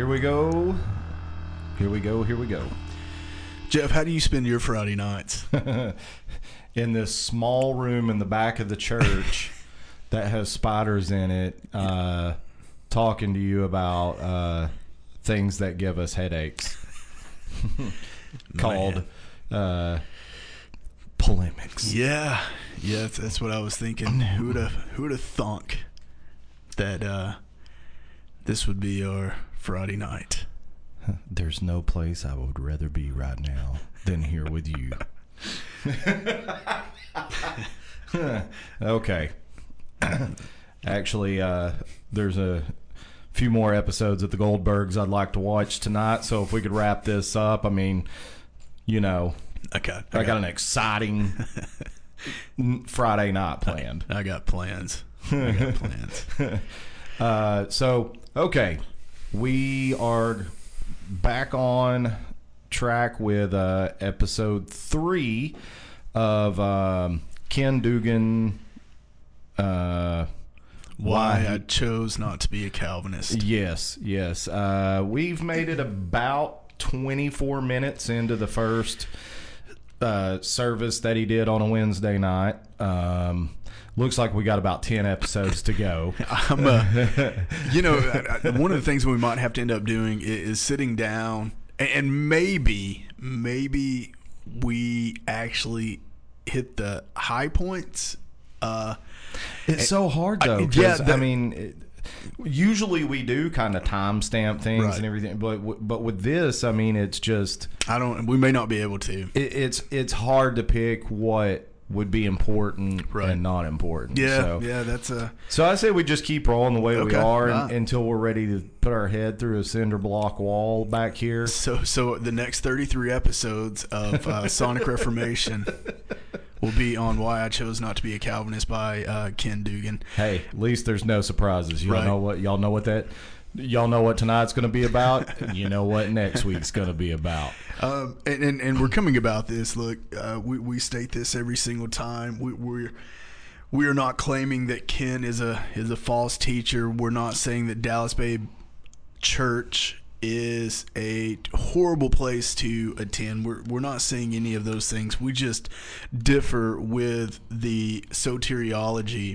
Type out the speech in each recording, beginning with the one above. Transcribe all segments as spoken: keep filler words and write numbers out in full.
here we go. Here we go. Here we go. Jeff, how do you spend your Friday nights? In this small room in the back of the church that has spiders in it, uh, talking to you about uh, things that give us headaches. Called uh, polemics. Yeah, yeah, that's, that's what I was thinking. Who would have who would have thunk that uh, this would be our Friday night? There's no place I would rather be right now than here with you. Okay. Actually, uh, there's a few more episodes of the Goldbergs I'd like to watch tonight, so if we could wrap this up, I mean, you know, Okay, I, I got an exciting Friday night planned. I, I got plans. I got plans. uh, so, okay, we are back on track with uh, episode three of um, Ken Dugan. Uh, Why I chose not to be a Calvinist. Yes, yes. Uh, we've made it about twenty-four minutes into the first uh, service that he did on a Wednesday night. Um, looks like we got about ten episodes to go. I'm, uh, you know, one of the things we might have to end up doing is, is sitting down and, and maybe, maybe we actually hit the high points. Uh, it's so hard though. I, yeah, that, I mean, it, usually we do kind of timestamp things right. and everything, but but with this, I mean, it's just I don't. We may not be able to. It, it's it's hard to pick what would be important right. and not important. Yeah, so, yeah, that's a. So I say we just keep rolling the way okay, we are right. and, until we're ready to put our head through a cinder block wall back here. So so the next thirty-three episodes of uh, Sonic Reformation will be on Why I Chose Not to Be a Calvinist by uh, Ken Dugan. Hey, at least there's no surprises. Y'all right. know what y'all know what that y'all know what tonight's going to be about. You know what next week's going to be about. Um, and, and and we're coming about this. Look, uh, we we state this every single time. We we're we are not claiming that Ken is a is a false teacher. We're not saying that Dallas Bay Church is a horrible place to attend. We're we're not saying any of those things. We just differ with the soteriology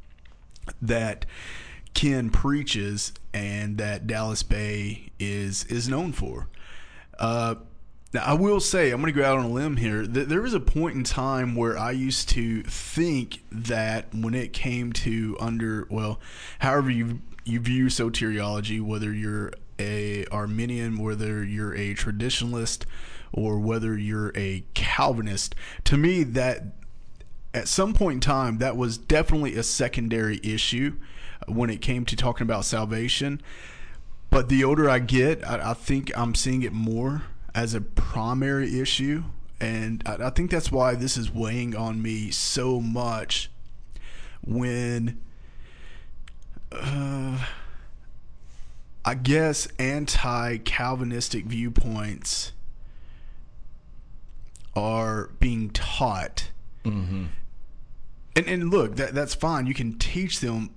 that Ken preaches and that Dallas Bay is is known for. Uh, now, I will say, I'm going to go out on a limb here. That there was a point in time where I used to think that when it came to under, well, however you you view soteriology, whether you're a Arminian, whether you're a traditionalist, or whether you're a Calvinist, to me that at some point in time that was definitely a secondary issue when it came to talking about salvation. But the older I get, I, I think I'm seeing it more as a primary issue, and I, I think that's why this is weighing on me so much when uh, I guess anti-Calvinistic viewpoints are being taught. Mm-hmm. And and look, that that's fine. You can teach them.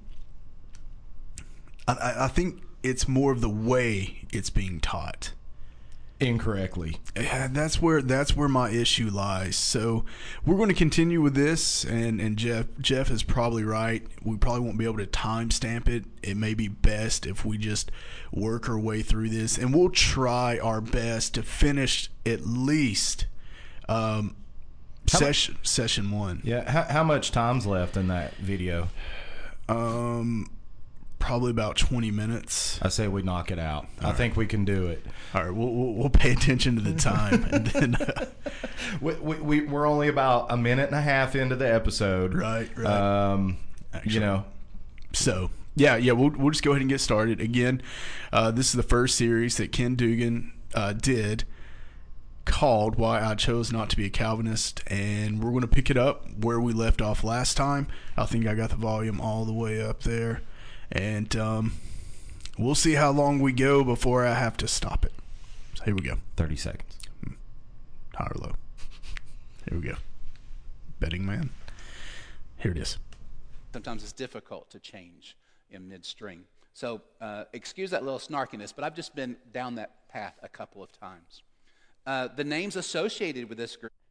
I, I think it's more of the way it's being taught. Incorrectly. And that's where that's where my issue lies. So we're going to continue with this, and, and Jeff Jeff is probably right. We probably won't be able to timestamp it. It may be best if we just work our way through this, and we'll try our best to finish at least um, session much, session one. Yeah. How, how much time's left in that video? Um. Probably about twenty minutes. I say we knock it out. All I right. think we can do it. All right, we'll we'll, we'll pay attention to the time, and then uh, we, we, we we're only about a minute and a half into the episode. right, right. Um, Actually, you know, so yeah, yeah. We'll we'll just go ahead and get started. Again, uh, this is the first series that Ken Dugan uh, did, called "Why I Chose Not to Be a Calvinist," and we're going to pick it up where we left off last time. I think I got the volume all the way up there. And um, we'll see how long we go before I have to stop it. So here we go. thirty seconds. High or low? Here we go. Betting man. Here it is. Sometimes it's difficult to change in midstream. So uh, excuse that little snarkiness, but I've just been down that path a couple of times. Uh, the names associated with this group.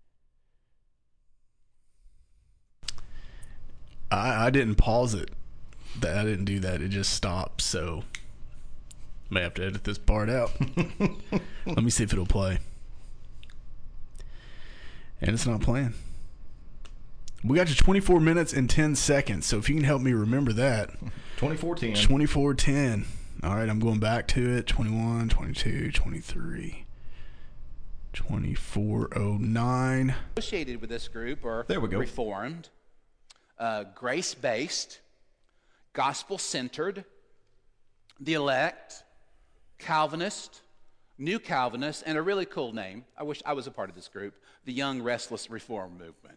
I, I didn't pause it. That I didn't do that. It just stopped. So may have to edit this part out. Let me see if it'll play. And it's not playing. We got you twenty-four minutes and ten seconds. So if you can help me remember that. twenty-four ten. twenty-four ten. All right, I'm going back to it. twenty-one, twenty-two, twenty-three, twenty-four oh nine. Associated with this group are there we go. Reformed, uh, grace-based, gospel-centered, the elect, Calvinist, New Calvinist, and a really cool name. I wish I was a part of this group, the Young Restless Reform Movement.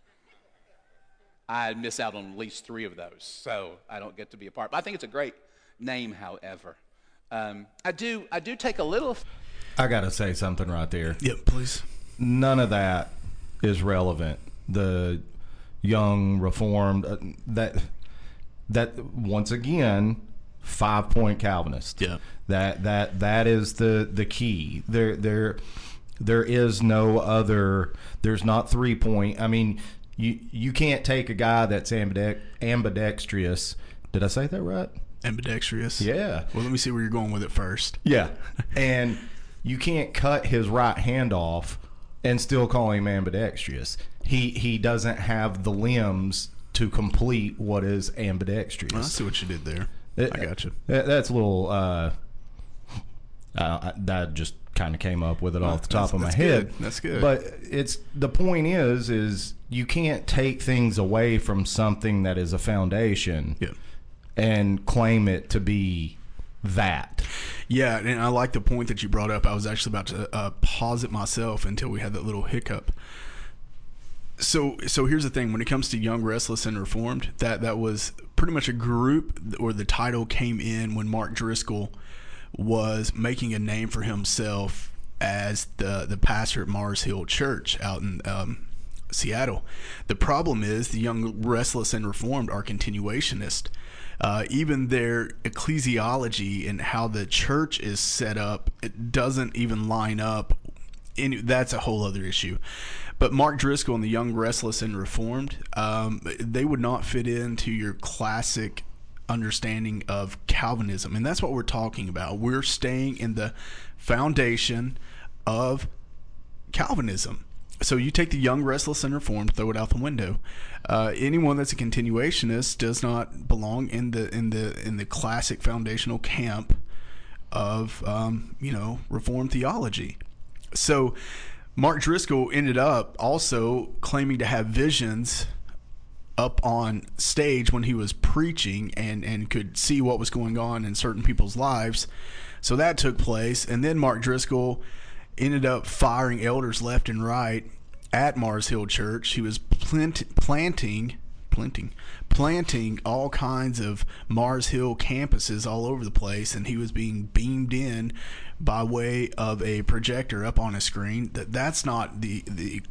I miss out on at least three of those, so I don't get to be a part. But I think it's a great name, however. Um, I do I do take a little... I got to say something right there. Yep, please. None of that is relevant. The Young Reformed, uh, that, that once again, five-point Calvinist. Yeah. That that that is the, the key. There there there is no other, there's not three-point. I mean... You you can't take a guy that's ambidex- ambidextrous. Did I say that right? Ambidextrous. Yeah. Well, let me see where you're going with it first. Yeah. And you can't cut his right hand off and still call him ambidextrous. He he doesn't have the limbs to complete what is ambidextrous. Oh, I see what you did there. It, I got you. That, that's a little. Uh, uh, that just kind of came up with it off the top that's, of my that's head. Good. That's good. But it's the point is is you can't take things away from something that is a foundation yeah. and claim it to be that. Yeah, and I like the point that you brought up. I was actually about to uh, pause it myself until we had that little hiccup. So, so here's the thing: when it comes to Young, Restless, and Reformed, that that was pretty much a group, or the title came in when Mark Driscoll was making a name for himself as the the pastor at Mars Hill Church out in um, Seattle. The problem is the Young, Restless, and Reformed are continuationist. Uh, even their ecclesiology and how the church is set up, it doesn't even line up. In, that's a whole other issue. But Mark Driscoll and the Young, Restless, and Reformed, um, they would not fit into your classic understanding of Calvinism. And that's what we're talking about. We're staying in the foundation of Calvinism. So you take the Young, Restless, and Reformed, throw it out the window. Uh, anyone that's a continuationist does not belong in the in the in the classic foundational camp of um, you know Reformed theology. So Mark Driscoll ended up also claiming to have visions up on stage when he was preaching and and could see what was going on in certain people's lives. So that took place, and then Mark Driscoll ended up firing elders left and right at Mars Hill Church. He was plant, planting, planting, planting all kinds of Mars Hill campuses all over the place, and he was being beamed in by way of a projector up on a screen. That that's not the the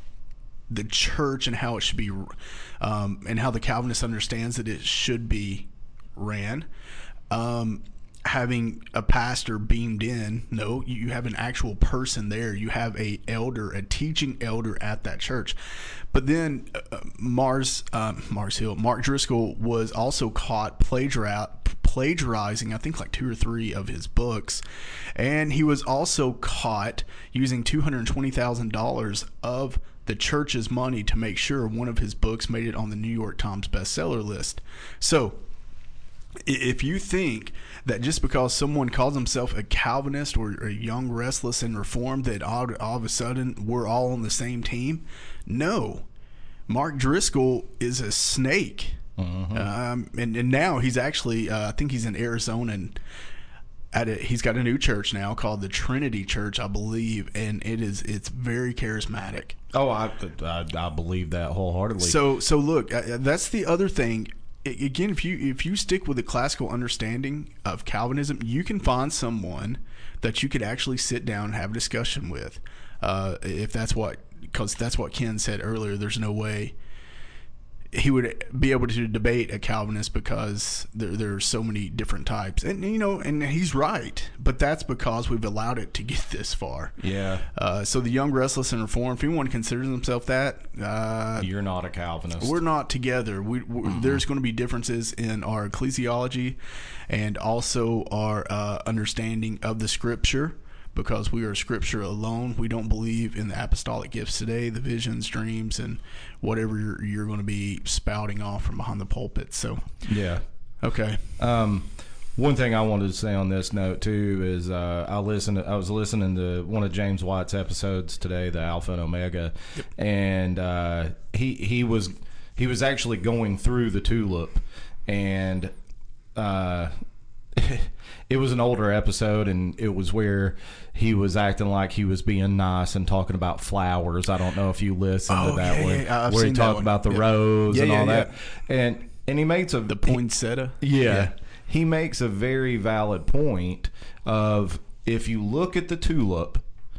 the church and how it should be, um, and how the Calvinist understands that it should be ran. Um, having a pastor beamed in, no, you have an actual person there. You have a elder, a teaching elder at that church. But then uh, Mars um, Mars Hill, Mark Driscoll was also caught plagiari- plagiarizing, I think, like two or three of his books, and he was also caught using two hundred twenty thousand dollars of the church's money to make sure one of his books made it on the New York Times bestseller list. So if you think that just because someone calls himself a Calvinist or a Young, Restless, and Reformed, that all, all of a sudden we're all on the same team, no. Mark Driscoll is a snake. Mm-hmm. Um, and, and now he's actually, uh, I think he's in Arizona, and at a, he's got a new church now called the Trinity Church, I believe, and it is it's very charismatic. Oh, I I, I believe that wholeheartedly. So so look, uh, that's the other thing. Again, if you if you stick with the classical understanding of Calvinism, you can find someone that you could actually sit down and have a discussion with. Uh, if that's what, because that's what Ken said earlier. There's no way he would be able to debate a Calvinist because there there are so many different types, and you know, and he's right. But that's because we've allowed it to get this far. Yeah. Uh, so the young, restless, and reformed. If anyone considers himself that, uh, You're not a Calvinist. we're not together. We we're, mm-hmm. There's going to be differences in our ecclesiology, and also our uh, understanding of the Scripture. Because we are Scripture alone. We don't believe in the apostolic gifts today, the visions, dreams, and whatever you're, you're going to be spouting off from behind the pulpit. So, yeah. Okay. Um, one thing I wanted to say on this note too is uh, I listened. I was listening to one of James White's episodes today, the Alpha and Omega, yep. and uh, he he was he was actually going through the tulip, and uh, it was an older episode, and it was where he was acting like he was being nice and talking about flowers. I don't know if you listened oh, to that yeah, one, yeah, where he talked about the yeah. rose yeah, and yeah, all yeah. that, and and he makes a the poinsettia. Yeah, yeah, he makes a very valid point of if you look at the tulip,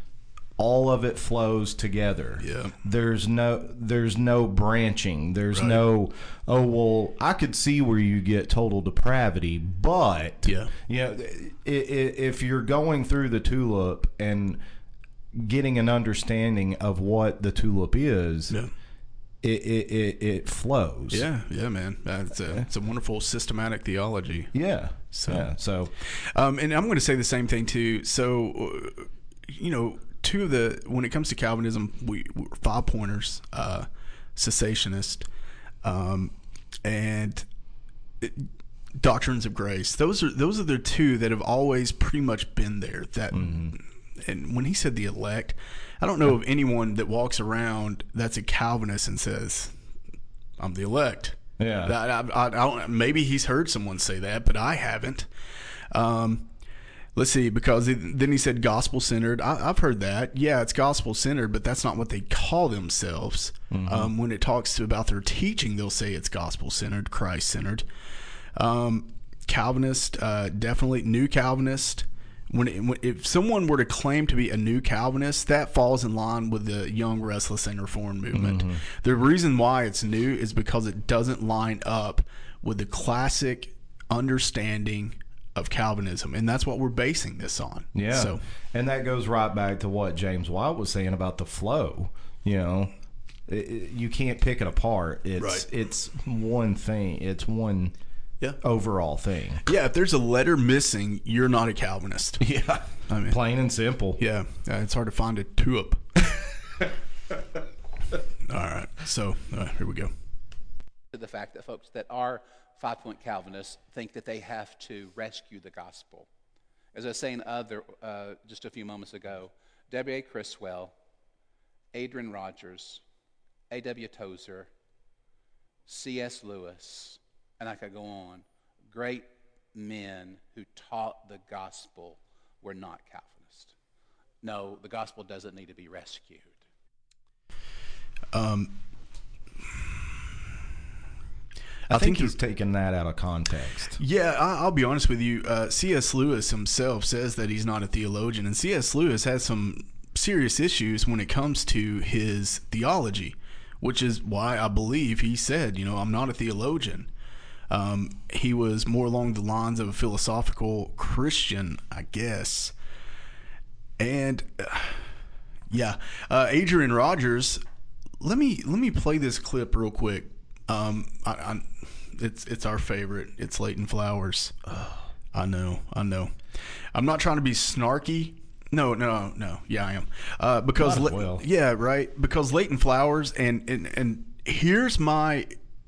all of it flows together. Yeah. There's no there's no branching. There's Right. no, oh, well, I could see where you get total depravity, but Yeah. you know, i- i- if you're going through the tulip and getting an understanding of what the tulip is, Yeah. it, it, it, it flows. Yeah, yeah, man. It's a, it's a wonderful systematic theology. Yeah. So- yeah. So, Um, and I'm going to say the same thing too. So, uh, you know, two of the when it comes to Calvinism, we we're five pointers, uh, cessationist, um, and it, doctrines of grace. Those are those are the two that have always pretty much been there. That mm-hmm. And when he said the elect, I don't know of anyone that walks around that's a Calvinist and says, "I'm the elect." yeah. I, I, I don't. Maybe he's heard someone say that, but I haven't. Um, let's see, because it, then he said gospel centered. I've heard that. Yeah, it's gospel centered, but that's not what they call themselves. Mm-hmm. Um, when it talks to, about their teaching, they'll say it's gospel centered, Christ centered. Um, Calvinist, uh, definitely new Calvinist. When, it, when if someone were to claim to be a new Calvinist, that falls in line with the young, restless, and reformed movement. Mm-hmm. The reason why it's new is because it doesn't line up with the classic understanding of Calvinism, and that's what we're basing this on. Yeah. So, and that goes right back to what James White was saying about the flow. You know, it, it, you can't pick it apart. It's Right. it's one thing. It's one yeah. overall thing. Yeah, if there's a letter missing, you're not a Calvinist. Yeah. I mean, plain and simple. Yeah, uh, it's hard to find a tulip. All right, so uh, here we go. To the fact that folks that are five-point Calvinists think that they have to rescue the gospel. As I was saying other uh, just a few moments ago, W A Criswell, Adrian Rogers, A W Tozer, C S Lewis, and I could go on, great men who taught the gospel were not Calvinist. No, the gospel doesn't need to be rescued. Um, I, I think, think he's taken that out of context. Yeah, I, I'll be honest with you. Uh, C S Lewis himself says that he's not a theologian, and C S Lewis has some serious issues when it comes to his theology, which is why I believe he said, you know, I'm not a theologian. Um, he was more along the lines of a philosophical Christian, I guess. And uh, yeah, uh, Adrian Rogers. Let me let me play this clip real quick. Um, I, I, it's it's our favorite. It's Leighton Flowers. Oh, I know, I know. I'm not trying to be snarky. No, no, no. Yeah, I am. Uh, because Might as well. yeah, right. Because Leighton Flowers and and and here's my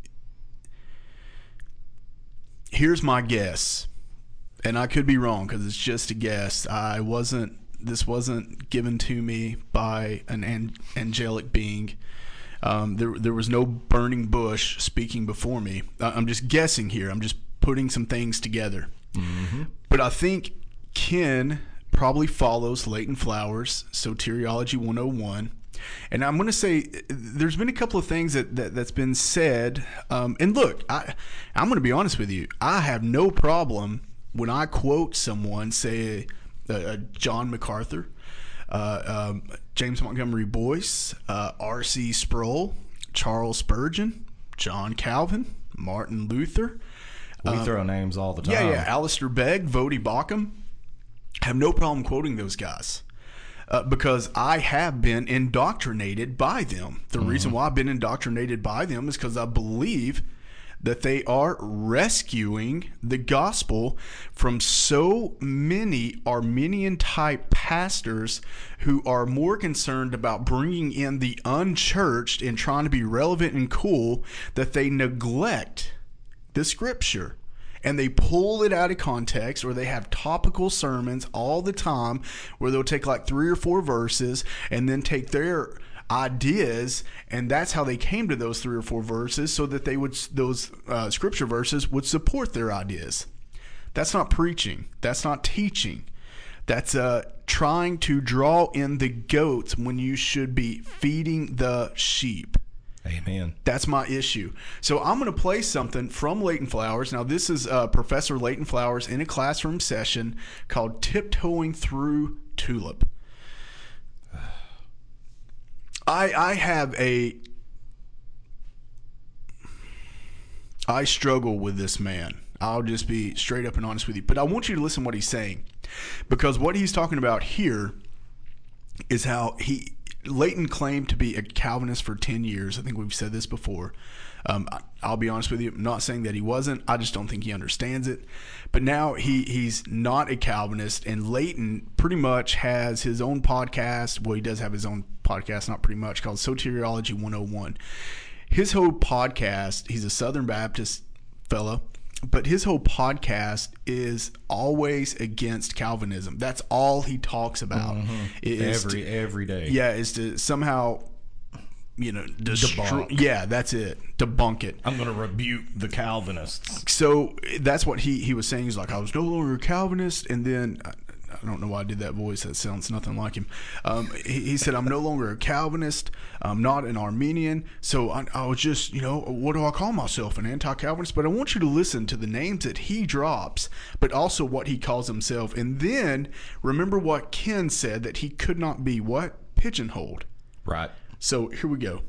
here's my guess, and I could be wrong because it's just a guess. I wasn't. This wasn't given to me by an, an angelic being. Um, there, there was no burning bush speaking before me. I'm just guessing here. I'm just putting some things together. Mm-hmm. But I think Ken probably follows Leighton Flowers, Soteriology one oh one. And I'm going to say there's been a couple of things that, that, that's been said. Um, and look, I, I'm going to be honest with you. I have no problem when I quote someone, say uh, John MacArthur, Uh, um, James Montgomery Boyce, uh, R C Sproul, Charles Spurgeon. John Calvin, Martin Luther. We um, throw names all the time. Yeah, yeah. Alistair Begg, Vodi Bakum. I have no problem quoting those guys. Uh, because I have been indoctrinated by them. The mm-hmm. reason why I've been indoctrinated by them is because I believe that they are rescuing the gospel from so many Arminian-type pastors who are more concerned about bringing in the unchurched and trying to be relevant and cool that they neglect the Scripture. And they pull it out of context, or they have topical sermons all the time where they'll take like three or four verses and then take their ideas, and that's how they came to those three or four verses, so that they would those uh, scripture verses would support their ideas. That's not preaching. That's not teaching. That's uh, trying to draw in the goats when you should be feeding the sheep. Amen. That's my issue. So I'm going to play something from Leighton Flowers. Now, this is uh, Professor Leighton Flowers in a classroom session called Tiptoeing Through Tulip. I I have a... I struggle with this man. I'll just be straight up and honest with you. But I want you to listen to what he's saying. Because what he's talking about here is how he... Leighton claimed to be a Calvinist for ten years. I think we've said this before. Um, I'll be honest with you. I'm not saying that he wasn't. I just don't think he understands it. But now he, he's not a Calvinist, and Leighton pretty much has his own podcast. Well, he does have his own podcast, not pretty much, called Soteriology one oh one. His whole podcast, he's a Southern Baptist fella, but his whole podcast is always against Calvinism. That's all he talks about. Mm-hmm. Every to, every day. Yeah, is to somehow, you know, destroy. Debunk. Yeah, that's it. Debunk it. I'm going to rebuke the Calvinists. So that's what he, he was saying. He's like, I was no longer a Calvinist, and then... I, I don't know why I did that voice. That sounds nothing like him. Um, he, he said, I'm no longer a Calvinist. I'm not an Arminian. So I, I was just, you know, what do I call myself? An anti-Calvinist? But I want you to listen to the names that he drops, but also what he calls himself. And then remember what Ken said, that he could not be what? Pigeonholed. Right. So here we go.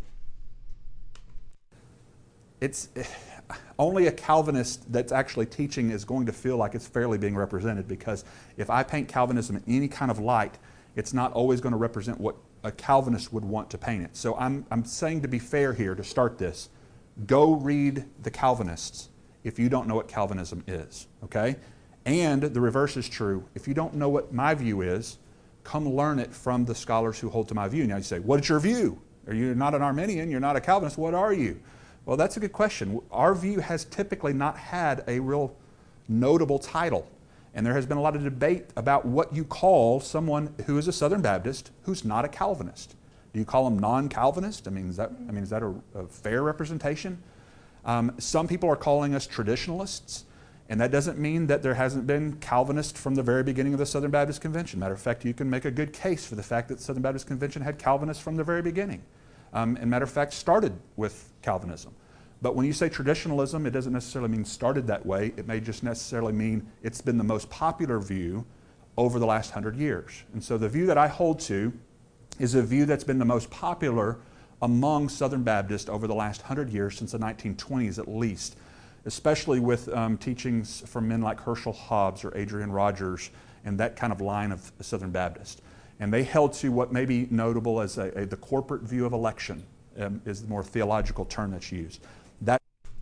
It's... Only a Calvinist that's actually teaching is going to feel like it's fairly being represented, because if I paint Calvinism in any kind of light, it's not always going to represent what a Calvinist would want to paint it. So I'm, I'm saying, to be fair here, to start this, go read the Calvinists if you don't know what Calvinism is, okay? And the reverse is true. If you don't know what my view is, come learn it from the scholars who hold to my view. Now you say, what is your view? Are you not an Arminian? You're not a Calvinist. What are you? Well, that's a good question. Our view has typically not had a real notable title. And there has been a lot of debate about what you call someone who is a Southern Baptist who's not a Calvinist. Do you call them non-Calvinist? I mean, is that, I mean, is that a, a fair representation? Um, some people are calling us traditionalists, and that doesn't mean that there hasn't been Calvinist from the very beginning of the Southern Baptist Convention. Matter of fact, you can make a good case for the fact that the Southern Baptist Convention had Calvinists from the very beginning. Um, and matter of fact, started with Calvinism. But when you say traditionalism, it doesn't necessarily mean started that way. It may just necessarily mean it's been the most popular view over the last hundred years. And so the view that I hold to is a view that's been the most popular among Southern Baptists over the last hundred years, since the nineteen twenties at least, especially with um, teachings from men like Herschel Hobbs or Adrian Rogers and that kind of line of Southern Baptist. And they held to what may be notable as a, a, the corporate view of election, um, is the more theological term that's used. That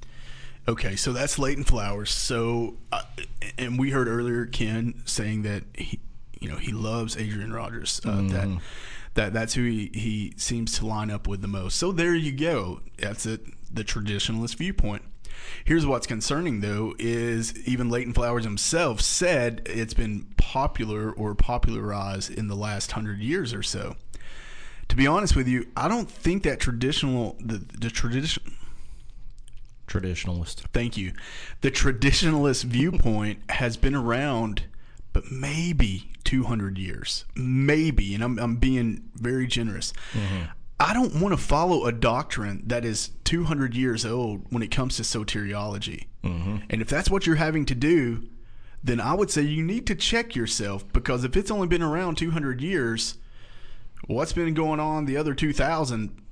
Okay, so that's Leighton Flowers. So, uh, and we heard earlier Ken saying that he, you know, he loves Adrian Rogers. Uh, mm. That that that's who he, he seems to line up with the most. So there you go. That's it. The traditionalist viewpoint. Here's what's concerning, though, is even Leighton Flowers himself said it's been popular or popularized in the last hundred years or so. To be honest with you, I don't think that traditional the the tradition. Traditionalist. Thank you. The traditionalist viewpoint has been around, but maybe two hundred years. Maybe, and I'm, I'm being very generous. Mm-hmm. I don't want to follow a doctrine that is two hundred years old when it comes to soteriology. Mm-hmm. And if that's what you're having to do, then I would say you need to check yourself, because if it's only been around two hundred years, what's been going on the other two thousand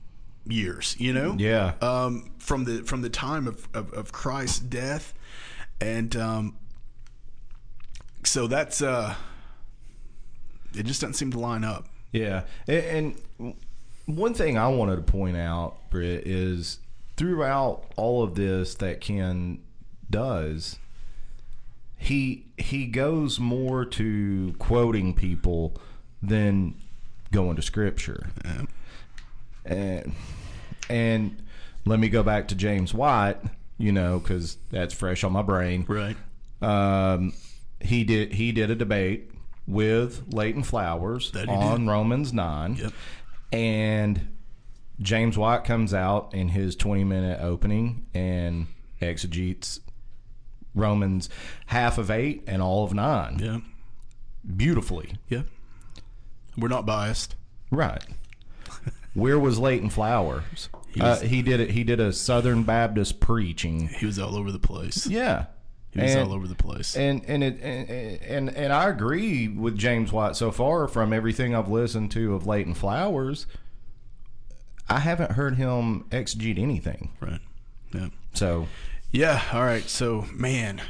years, you know? Yeah. Um, from the from the time of, of, of Christ's death. And um, so that's, uh, it just doesn't seem to line up. Yeah. And, and one thing I wanted to point out, Britt, is throughout all of this that Ken does, he he goes more to quoting people than going to Scripture. Yeah. And, and let me go back to James White, you know, because that's fresh on my brain. Right. Um, he did he did a debate with Leighton Flowers That he on did. Romans nine. Yep. And James White comes out in his twenty-minute opening and exegetes Romans half of eight and all of nine. Yeah. Beautifully. Yeah. We're not biased. Right. Where was Leighton Flowers? He, was- uh, he did it. He did a Southern Baptist preaching. He was all over the place. Yeah. He was And- all over the place. And and it and, and and I agree with James White so far from everything I've listened to of Leighton Flowers. I haven't heard him exegete anything. Right. Yeah. So Yeah. All right. So, man,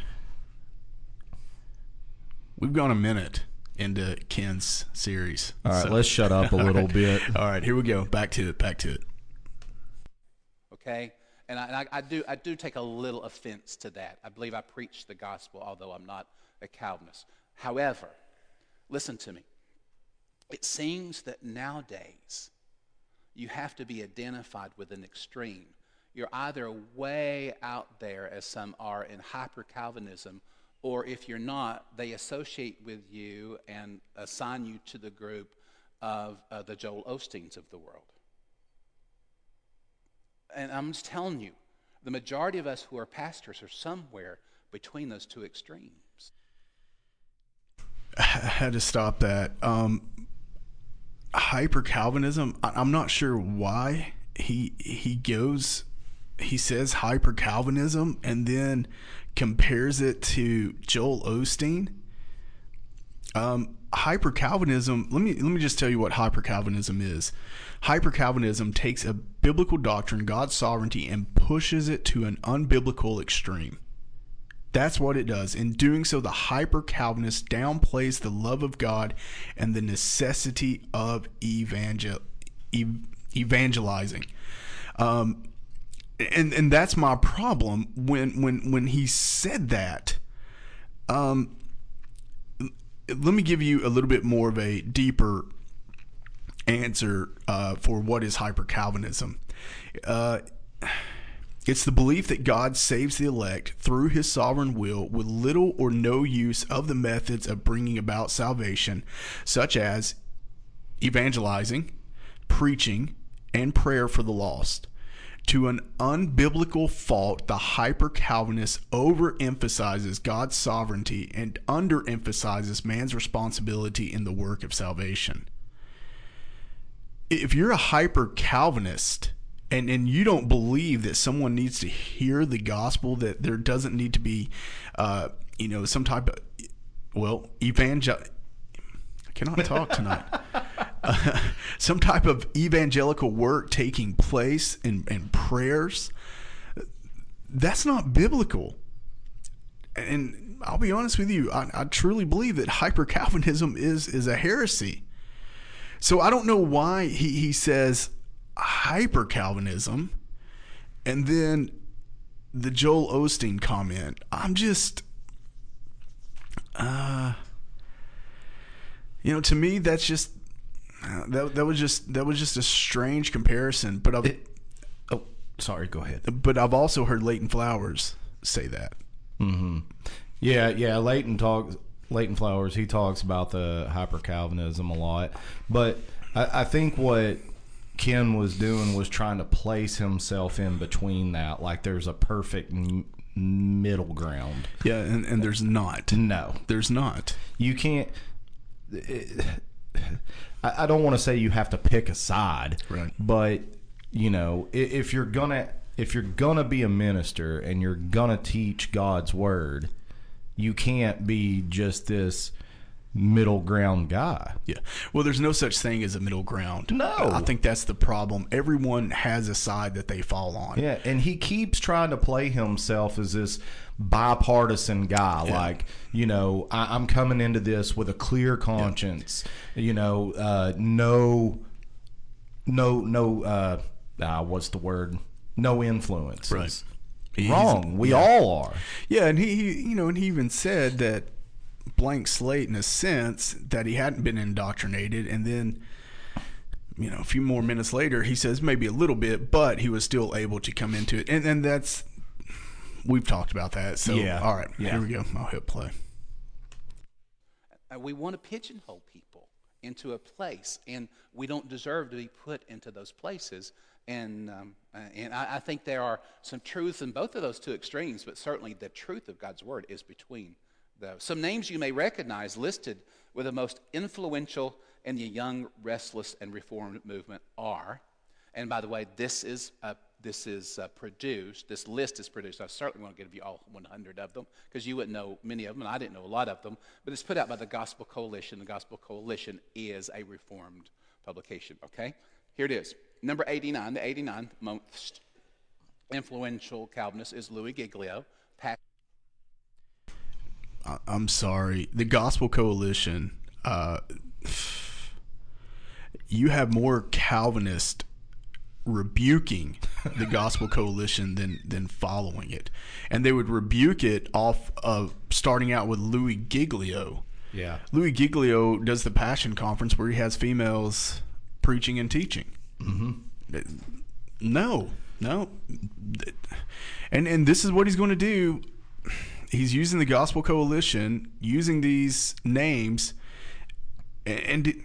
we've gone a minute into Ken's series. all right, So- let's shut up a little bit. All right. Here we go. Back to it. Back to it. Okay? And I, and I, I do I do take a little offense to that. I believe I preach the gospel, although I'm not a Calvinist. However, listen to me. It seems that nowadays you have to be identified with an extreme. You're either way out there, as some are, in hyper-Calvinism, or if you're not, they associate with you and assign you to the group of uh, the Joel Osteens of the world. And I'm just telling you, the majority of us who are pastors are somewhere between those two extremes. I had to stop that. Um, hyper Calvinism. I'm not sure why he he goes. He says hyper Calvinism and then compares it to Joel Osteen. Um, hyper Calvinism. Let me let me just tell you what hyper Calvinism is. Hyper Calvinism takes a biblical doctrine, God's sovereignty, and pushes it to an unbiblical extreme. That's what it does. In doing so, the hyper Calvinist downplays the love of God and the necessity of evangel ev- evangelizing. Um, and and that's my problem when when when he said that. Um, let me give you a little bit more of a deeper answer uh, for what is hyper Calvinism. Uh, It's the belief that God saves the elect through his sovereign will with little or no use of the methods of bringing about salvation, such as evangelizing, preaching, and prayer for the lost. To an unbiblical fault, the hyper-Calvinist overemphasizes God's sovereignty and underemphasizes man's responsibility in the work of salvation. If you're a hyper-Calvinist, And and you don't believe that someone needs to hear the gospel, that there doesn't need to be, uh, you know, some type of, well, evangel. I cannot talk tonight. uh, some type of evangelical work taking place in, in prayers. That's not biblical. And I'll be honest with you, I, I truly believe that hyper Calvinism is is a heresy. So I don't know why he he says hyper Calvinism, and then the Joel Osteen comment. I'm just, uh, you know, to me that's just uh, that that was just that was just a strange comparison. But I've It, oh, sorry. Go ahead. but I've also heard Leighton Flowers say that. Mm-hmm. Yeah, yeah. Leighton talks. Leighton Flowers. He talks about the hyper Calvinism a lot, but I, I think what Ken was doing was trying to place himself in between that, like there's a perfect m- middle ground. Yeah, and, and there's not. No, There's not. you can't. It, I, I don't want to say you have to pick a side, Right. but you know, if, if you're gonna if you're gonna be a minister and you're gonna teach God's word, you can't be just this middle ground guy. Yeah. Well, there's no such thing as a middle ground. No. I think that's the problem. Everyone has a side that they fall on. Yeah, and he keeps trying to play himself as this bipartisan guy. Yeah. Like, you know, I, I'm coming into this with a clear conscience. Yeah. You know, uh, no, no, no. Uh, uh, what's the word? No influences. Right. Wrong. We yeah. all are. Yeah, and he, he, you know, and he even said that blank slate in a sense that he hadn't been indoctrinated, and then, you know, a few more minutes later, he says maybe a little bit, but he was still able to come into it, and and that's we've talked about that. So Yeah. all right, Yeah. here we go. I'll hit play. Uh, we want to pigeonhole people into a place, and we don't deserve to be put into those places. And um, uh, and I, I think there are some truths in both of those two extremes, but certainly the truth of God's word is between those. Some names you may recognize listed with the most influential in the young, restless, and reformed movement are, and by the way, this is uh, this is uh, produced. This list is produced. I certainly won't give you all one hundred of them because you wouldn't know many of them, and I didn't know a lot of them. But it's put out by the Gospel Coalition. The Gospel Coalition is a reformed publication. Okay, here it is. Number eighty-nine. The eighty-ninth most influential Calvinist is Louis Giglio. Pa- I, I'm sorry, the Gospel Coalition. Uh, you have more Calvinist rebuking the Gospel Coalition than than following it, and they would rebuke it off of starting out with Louis Giglio. Yeah. Louis Giglio does the Passion Conference where he has females preaching and teaching. Mm-hmm. No, no, and and this is what he's going to do. He's using the Gospel Coalition, using these names, and it,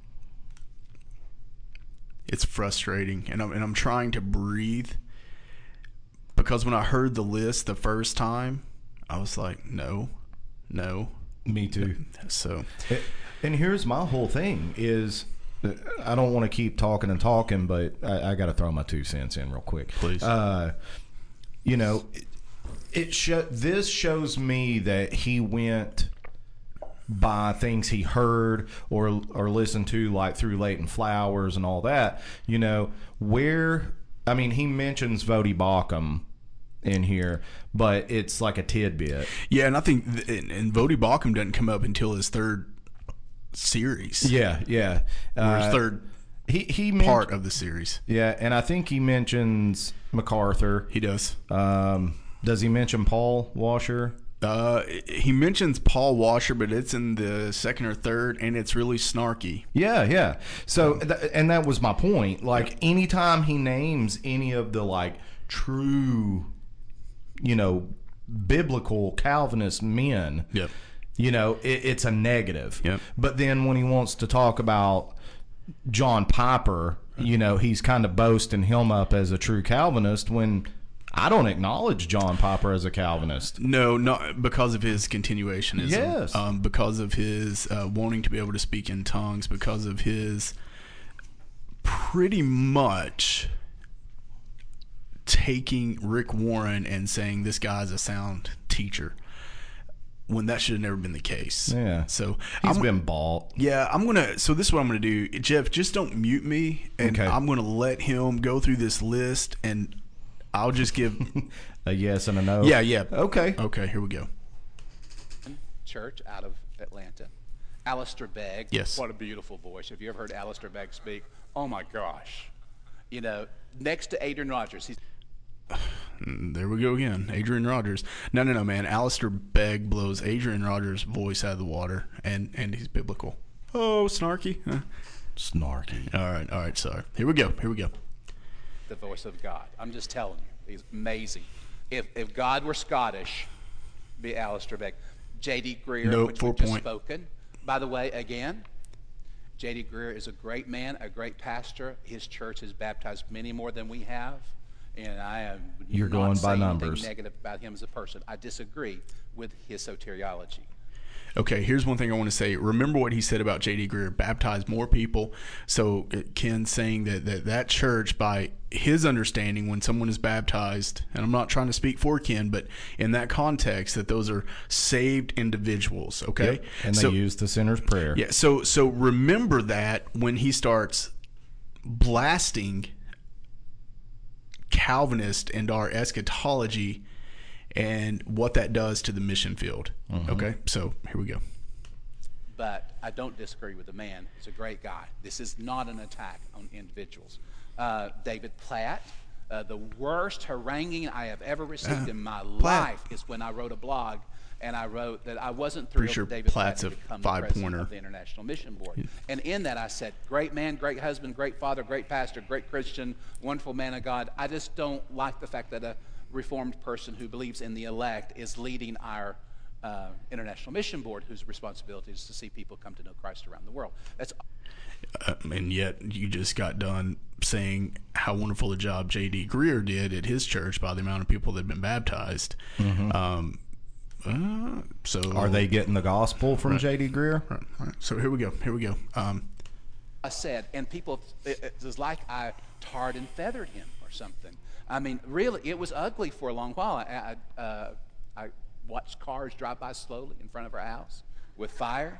it's frustrating. And I'm and I'm trying to breathe because when I heard the list the first time, I was like, no, no. Me too. So, and here's my whole thing is, I don't want to keep talking and talking, but I, I got to throw my two cents in real quick. Please. Uh, you know, it, it sh- this shows me that he went by things he heard or or listened to, like through Leighton Flowers and all that. You know, where, I mean, he mentions Voddie Baucham in here, but it's like a tidbit. yeah, and I think th- and, and Voddie Baucham doesn't come up until his third series. Yeah, yeah. Or his Uh, third he he men- part of the series. Yeah, and I think he mentions MacArthur. He does. Um, does he mention Paul Washer? Uh, he mentions Paul Washer, but it's in the second or third, and it's really snarky. Yeah, yeah. So, th- and that was my point. Like, anytime he names any of the, like, true, you know, biblical Calvinist men, Yep. you know, it, it's a negative. Yep. But then when he wants to talk about John Piper, you know, he's kind of boasting him up as a true Calvinist when I don't acknowledge John Piper as a Calvinist. No, not because of his continuationism. Yes. Um, because of his uh, wanting to be able to speak in tongues, because of his pretty much taking Rick Warren and saying this guy's a sound teacher, when that should have never been the case. Yeah. So He's I'm, been bought. yeah, I'm gonna. So this is what I'm gonna do, Jeff. Just don't mute me, and Okay. I'm gonna let him go through this list, and I'll just give. A yes and a no. yeah, yeah. Okay. Okay, here we go. Church out of Atlanta. Alistair Begg. Yes. What a beautiful voice. Have you ever heard Alistair Begg speak? Oh my gosh. You know, next to Adrian Rogers. He's There we go again. Adrian Rogers. No, no, no, man. Alistair Begg blows Adrian Rogers' voice out of the water, and, and he's biblical. Oh, snarky. Huh. Snarky. All right, all right, sorry. Here we go. Here we go. the voice of God. I'm just telling you. He's amazing. If if God were Scottish, be Alistair Begg. J D. Greer, Nope, which four we've just point. spoken. By the way, again, J D. Greer is a great man, a great pastor. His church has baptized many more than we have. And I am You're not going by saying anything numbers. negative about him as a person. I disagree with his soteriology. Okay, here's one thing I want to say. Remember what he said about J D. Greear, baptize more people. So uh, Ken's saying that, that that church, by his understanding, when someone is baptized, and I'm not trying to speak for Ken, but in that context, that those are saved individuals, okay? Yep. And they so, use the sinner's prayer. Yeah, so so remember that when he starts blasting Calvinist and our eschatology and what that does to the mission field. Mm-hmm. Okay, so here we go. But I don't disagree with the man. He's a great guy. This is not an attack on individuals. Uh, David Platt, uh, the worst haranguing I have ever received uh, in my Platt. life is when I wrote a blog and I wrote that I wasn't thrilled sure that David Platt's Platt had become five the president pointer. of the International Mission Board. Yeah. And in that I said, great man, great husband, great father, great pastor, great Christian, wonderful man of God. I just don't like the fact that a Reformed person who believes in the elect is leading our uh, International Mission Board, whose responsibility is to see people come to know Christ around the world. That's uh, and yet you just got done saying how wonderful a job J D. Greear did at his church by the amount of people that had been baptized. Mm-hmm. Um, uh, so are they getting the gospel from right. J D. Greear? Right, right. So here we go. Here we go. Um, I said, and people, it, it was like I tarred and feathered him or something. I mean, really, it was ugly for a long while. I, I, uh, I watched cars drive by slowly in front of our house with fire.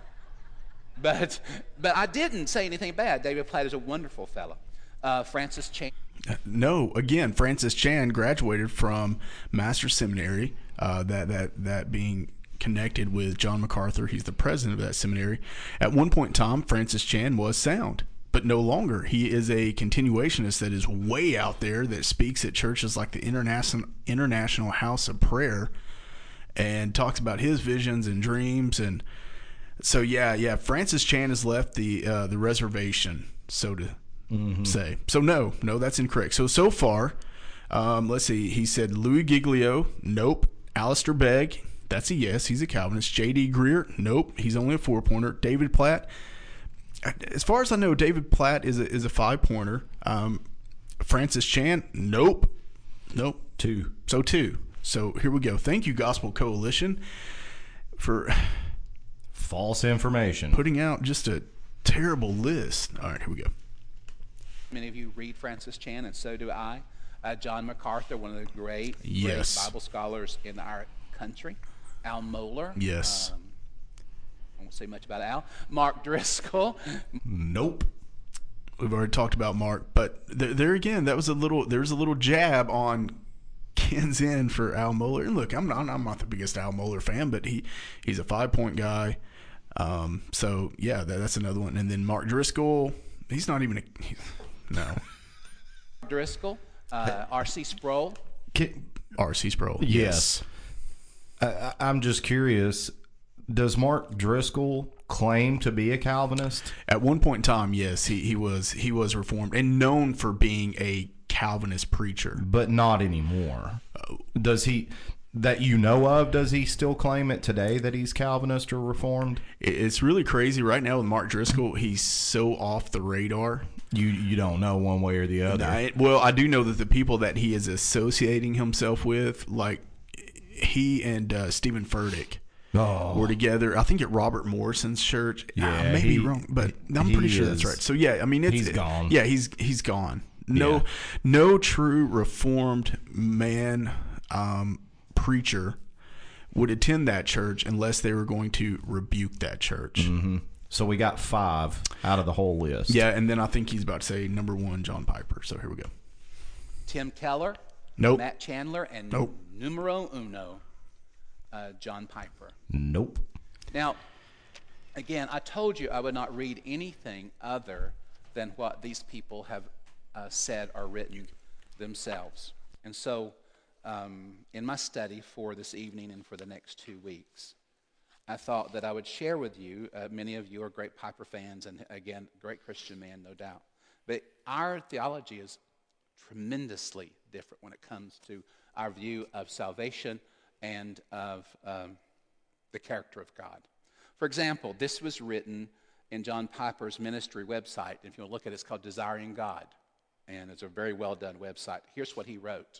But but I didn't say anything bad. David Platt is a wonderful fellow. Uh, Francis Chan. No, again, Francis Chan graduated from Master's Seminary, uh, that, that, that being connected with John MacArthur. He's the president of that seminary. At one point in time, Francis Chan was sound. But no longer. He is a continuationist that is way out there, that speaks at churches like the International International House of Prayer and talks about his visions and dreams. And so, yeah, yeah, Francis Chan has left the uh, the reservation, so to mm-hmm. say. So, no, no, that's incorrect. So, so far, um, let's see. He said Louis Giglio, nope. Alistair Begg, that's a yes. He's a Calvinist. J D. Greear, nope. He's only a four-pointer. David Platt, as far as I know, David Platt is a, is a five-pointer. Um, Francis Chan, nope. Nope. Two. So two. So here we go. Thank you, Gospel Coalition, for false information. Putting out just a terrible list. All right, here we go. Many of you read Francis Chan, and so do I. Uh, John MacArthur, one of the great, yes. great Bible scholars in our country. Al Mohler. Yes. Um, I won't say much about Al. Mark Driscoll. Nope. We've already talked about Mark, but there, there again, that was a little. There was a little jab on Ken's end for Al Mohler. And look, I'm not. I'm not the biggest Al Mohler fan, but he, he's a five point guy. Um, so yeah, that, that's another one. And then Mark Driscoll. He's not even a. He, no. Driscoll. Uh, R C Sproul. Can, R C Sproul. Yes. yes. I, I'm just curious. Does Mark Driscoll claim to be a Calvinist? At one point in time, yes, he, he was he was Reformed and known for being a Calvinist preacher, but not anymore. Does he, that you know of? Does he still claim it today that he's Calvinist or Reformed? It's really crazy right now with Mark Driscoll. He's so off the radar. You you don't know one way or the other. I, well, I do know that the people that he is associating himself with, like he and uh, Stephen Furtick. Oh. We're together. I think at Robert Morrison's church. Yeah, I may he, be wrong, but I'm pretty sure is, that's right. So yeah, I mean, it's, he's gone. Yeah, he's he's gone. No, yeah. no true Reformed man um, preacher would attend that church unless they were going to rebuke that church. Mm-hmm. So we got five out of the whole list. Yeah, and then I think he's about to say number one, John Piper. So here we go. Tim Keller. Nope. Matt Chandler, and nope. numero uno. Uh, John Piper. Nope. Now, again, I told you I would not read anything other than what these people have uh, said or written themselves. And so, um, in my study for this evening and for the next two weeks, I thought that I would share with you, uh, many of you are great Piper fans, and again, great Christian man, no doubt. But our theology is tremendously different when it comes to our view of salvation and of um, the character of God. For example, this was written in John Piper's ministry website. If you'll look at it, it's called Desiring God, and it's a very well done website. Here's what he wrote.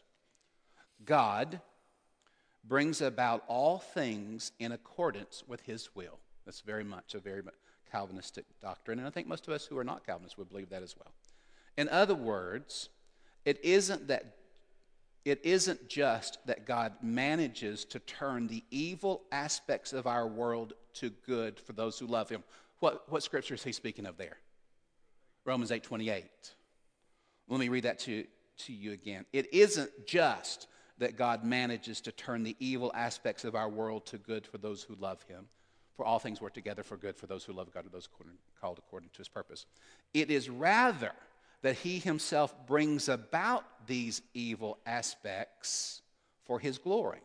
God brings about all things in accordance with his will. That's very much a very Calvinistic doctrine, and I think most of us who are not Calvinists would believe that as well. In other words, it isn't that it isn't just that God manages to turn the evil aspects of our world to good for those who love him. What, what scripture is he speaking of there? Romans eight twenty-eight. Let me read that to, to you again. It isn't just that God manages to turn the evil aspects of our world to good for those who love him. For all things work together for good for those who love God, or those according, called according to his purpose. It is rather that he himself brings about these evil aspects for his glory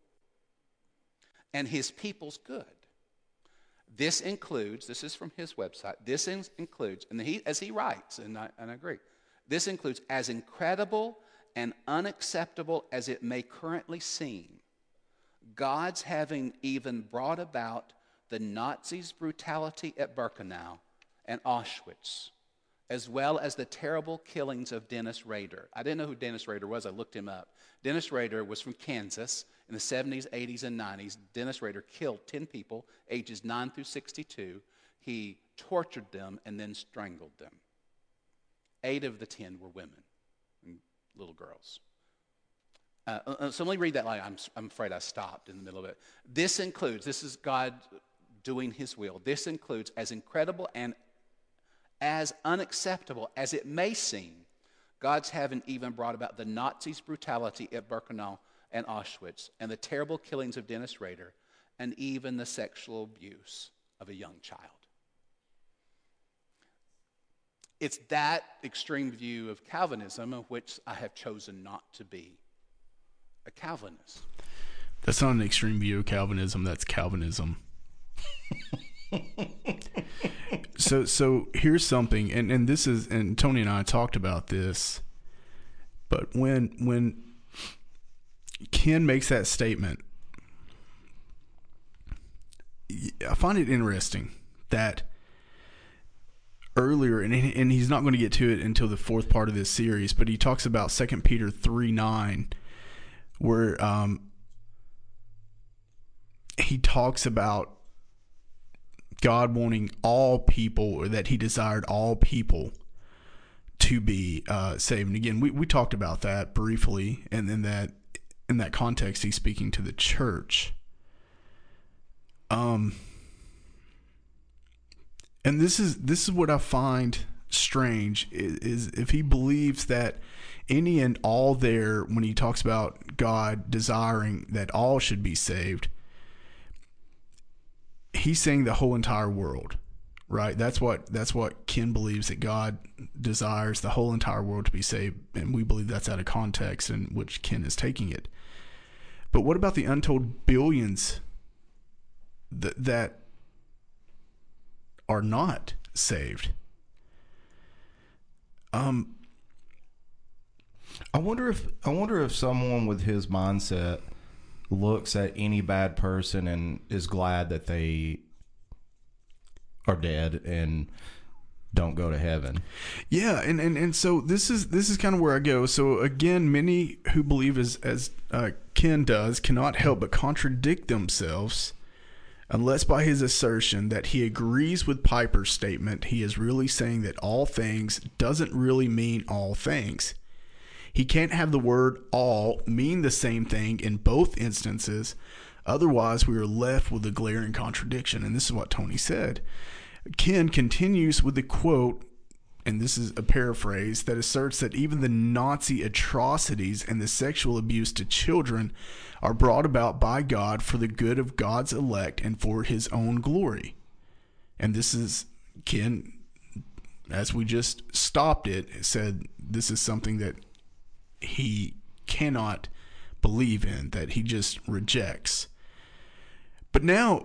and his people's good. This includes, this is from his website, this in, includes, and he, as he writes, and I, and I agree, this includes as incredible and unacceptable as it may currently seem, God's having even brought about the Nazis' brutality at Birkenau and Auschwitz, as well as the terrible killings of Dennis Rader. I didn't know who Dennis Rader was. I looked him up. Dennis Rader was from Kansas in the seventies, eighties, and nineties. Dennis Rader killed ten people, ages nine through sixty-two. He tortured them and then strangled them. Eight of the ten were women and little girls. Uh, so let me read that line. I'm, I'm afraid I stopped in the middle of it. This includes, this is God doing his will. This includes, as incredible and as unacceptable as it may seem, God's having even brought about the Nazis' brutality at Birkenau and Auschwitz, and the terrible killings of Dennis Rader, and even the sexual abuse of a young child. It's that extreme view of Calvinism of which I have chosen not to be a Calvinist. That's not an extreme view of Calvinism, that's Calvinism. so so here's something, and, and this is, and Tony and I talked about this, but when when Ken makes that statement, I find it interesting that earlier, and, and he's not going to get to it until the fourth part of this series, but he talks about Second Peter three nine, where um, he talks about God wanting all people, or that he desired all people to be uh, saved. And again, we, we talked about that briefly, and in that in that context, he's speaking to the church. Um, and this is this is what I find strange is, is if he believes that any and all there, when he talks about God desiring that all should be saved, he's saying the whole entire world, right? That's what that's what Ken believes, that God desires the whole entire world to be saved, and we believe that's out of context in which Ken is taking it. But what about the untold billions that that are not saved? Um, I wonder if I wonder if someone with his mindset looks at any bad person and is glad that they are dead and don't go to heaven. Yeah, and, and, and so this is this is kind of where I go. So again, many who believe as as uh, Ken does cannot help but contradict themselves, unless by his assertion that he agrees with Piper's statement, he is really saying that all things doesn't really mean all things. He can't have the word all mean the same thing in both instances. Otherwise, we are left with a glaring contradiction. And this is what Tony said. Ken continues with the quote, and this is a paraphrase, that asserts that even the Nazi atrocities and the sexual abuse to children are brought about by God for the good of God's elect and for his own glory. And this is, Ken, as we just stopped it, said this is something that he cannot believe in, that he just rejects. But now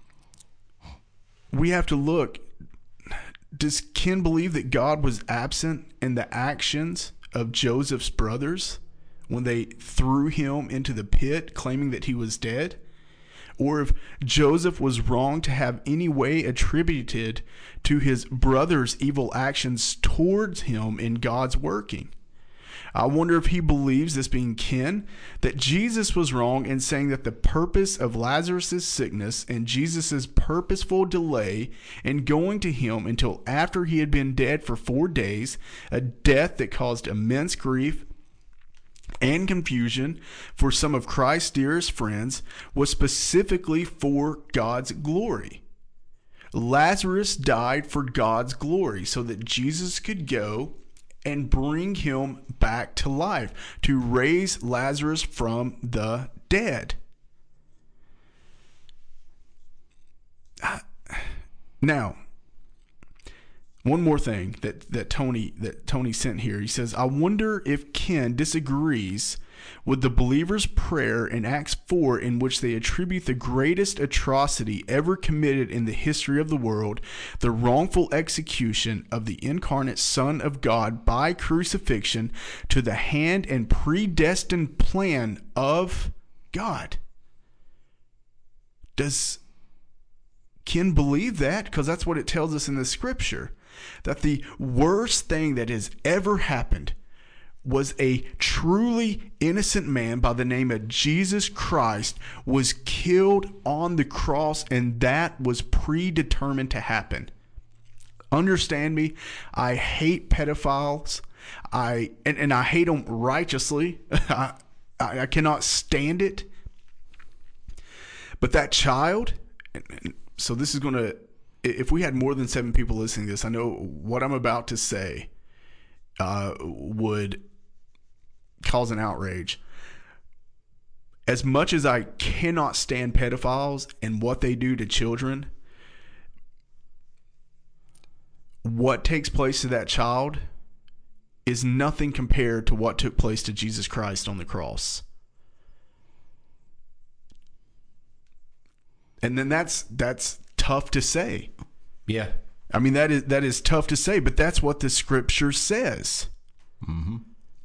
we have to look, does Ken believe that God was absent in the actions of Joseph's brothers when they threw him into the pit, claiming that he was dead? Or if Joseph was wrong to have any way attributed to his brothers' evil actions towards him in God's working? I wonder if he believes, this being Ken, that Jesus was wrong in saying that the purpose of Lazarus' sickness and Jesus' purposeful delay in going to him until after he had been dead for four days, a death that caused immense grief and confusion for some of Christ's dearest friends, was specifically for God's glory. Lazarus died for God's glory so that Jesus could go and bring him back to life, to raise Lazarus from the dead. Now, one more thing that, that Tony that Tony sent here. He says, I wonder if Ken disagrees with the believer's prayer in Acts four, in which they attribute the greatest atrocity ever committed in the history of the world, the wrongful execution of the incarnate Son of God by crucifixion, to the hand and predestined plan of God. Does Ken believe that? Because that's what it tells us in the scripture. That the worst thing that has ever happened was a truly innocent man by the name of Jesus Christ was killed on the cross, and that was predetermined to happen. Understand me, I hate pedophiles. I and, and I hate them righteously. I, I, I cannot stand it. But that child, so this is going to, if we had more than seven people listening to this, I know what I'm about to say uh, would cause an outrage. As much as I cannot stand pedophiles and what they do to children, what takes place to that child is nothing compared to what took place to Jesus Christ on the cross. And then that's that's tough to say. Yeah. I mean, that is that is tough to say, but that's what the scripture says. Mm-hmm.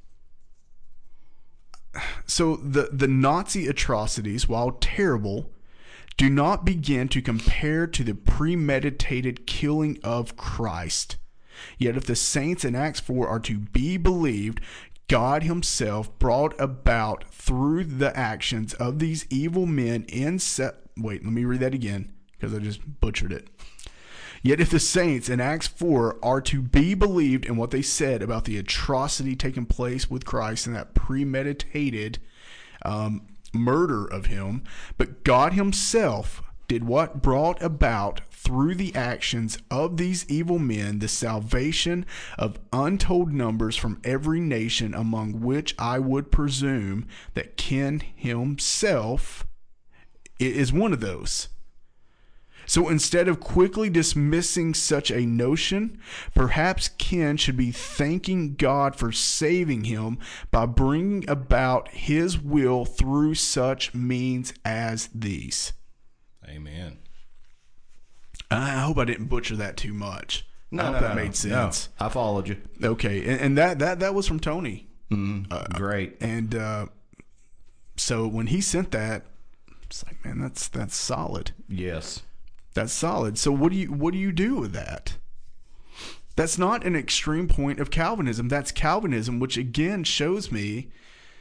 So the, the Nazi atrocities, while terrible, do not begin to compare to the premeditated killing of Christ. Yet if the saints in Acts four are to be believed, God himself brought about through the actions of these evil men in set. Wait, let me read that again because I just butchered it. Yet if the saints in Acts four are to be believed in what they said about the atrocity taking place with Christ and that premeditated um, murder of him, but God himself did what brought about through the actions of these evil men the salvation of untold numbers from every nation, among which I would presume that Ken himself is one of those. So instead of quickly dismissing such a notion, perhaps Ken should be thanking God for saving him by bringing about his will through such means as these. Amen. I hope I didn't butcher that too much. No, I hope no, that no, made sense. No, I followed you. Okay, and, and that, that, that was from Tony. Mm, Uh, great. And uh, so when he sent that, it's like, man, that's that's solid. Yes. That's solid. So what do you what do you do with that? That's not an extreme point of Calvinism. That's Calvinism, which again shows me,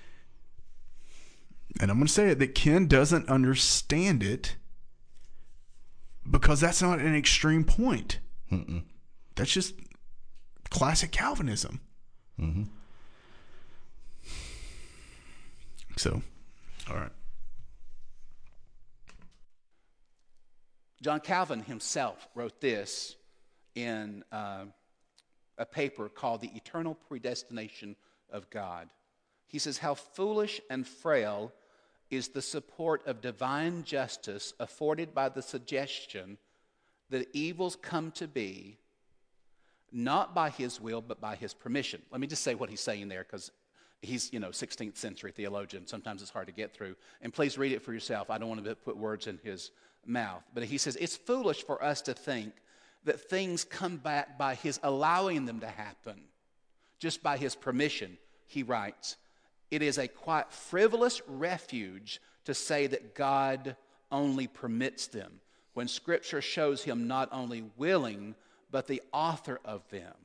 and I'm going to say it, that Ken doesn't understand it because that's not an extreme point. Mm-mm. That's just classic Calvinism. Mm-hmm. So, all right. John Calvin himself wrote this in uh, a paper called The Eternal Predestination of God. He says, how foolish and frail is the support of divine justice afforded by the suggestion that evils come to be not by his will but by his permission. Let me just say what he's saying there, because he's, you know, sixteenth century theologian. Sometimes it's hard to get through. And please read it for yourself. I don't want to put words in his mouth. But he says, it's foolish for us to think that things come back by his allowing them to happen, just by his permission. He writes, it is a quite frivolous refuge to say that God only permits them, when Scripture shows him not only willing, but the author of them.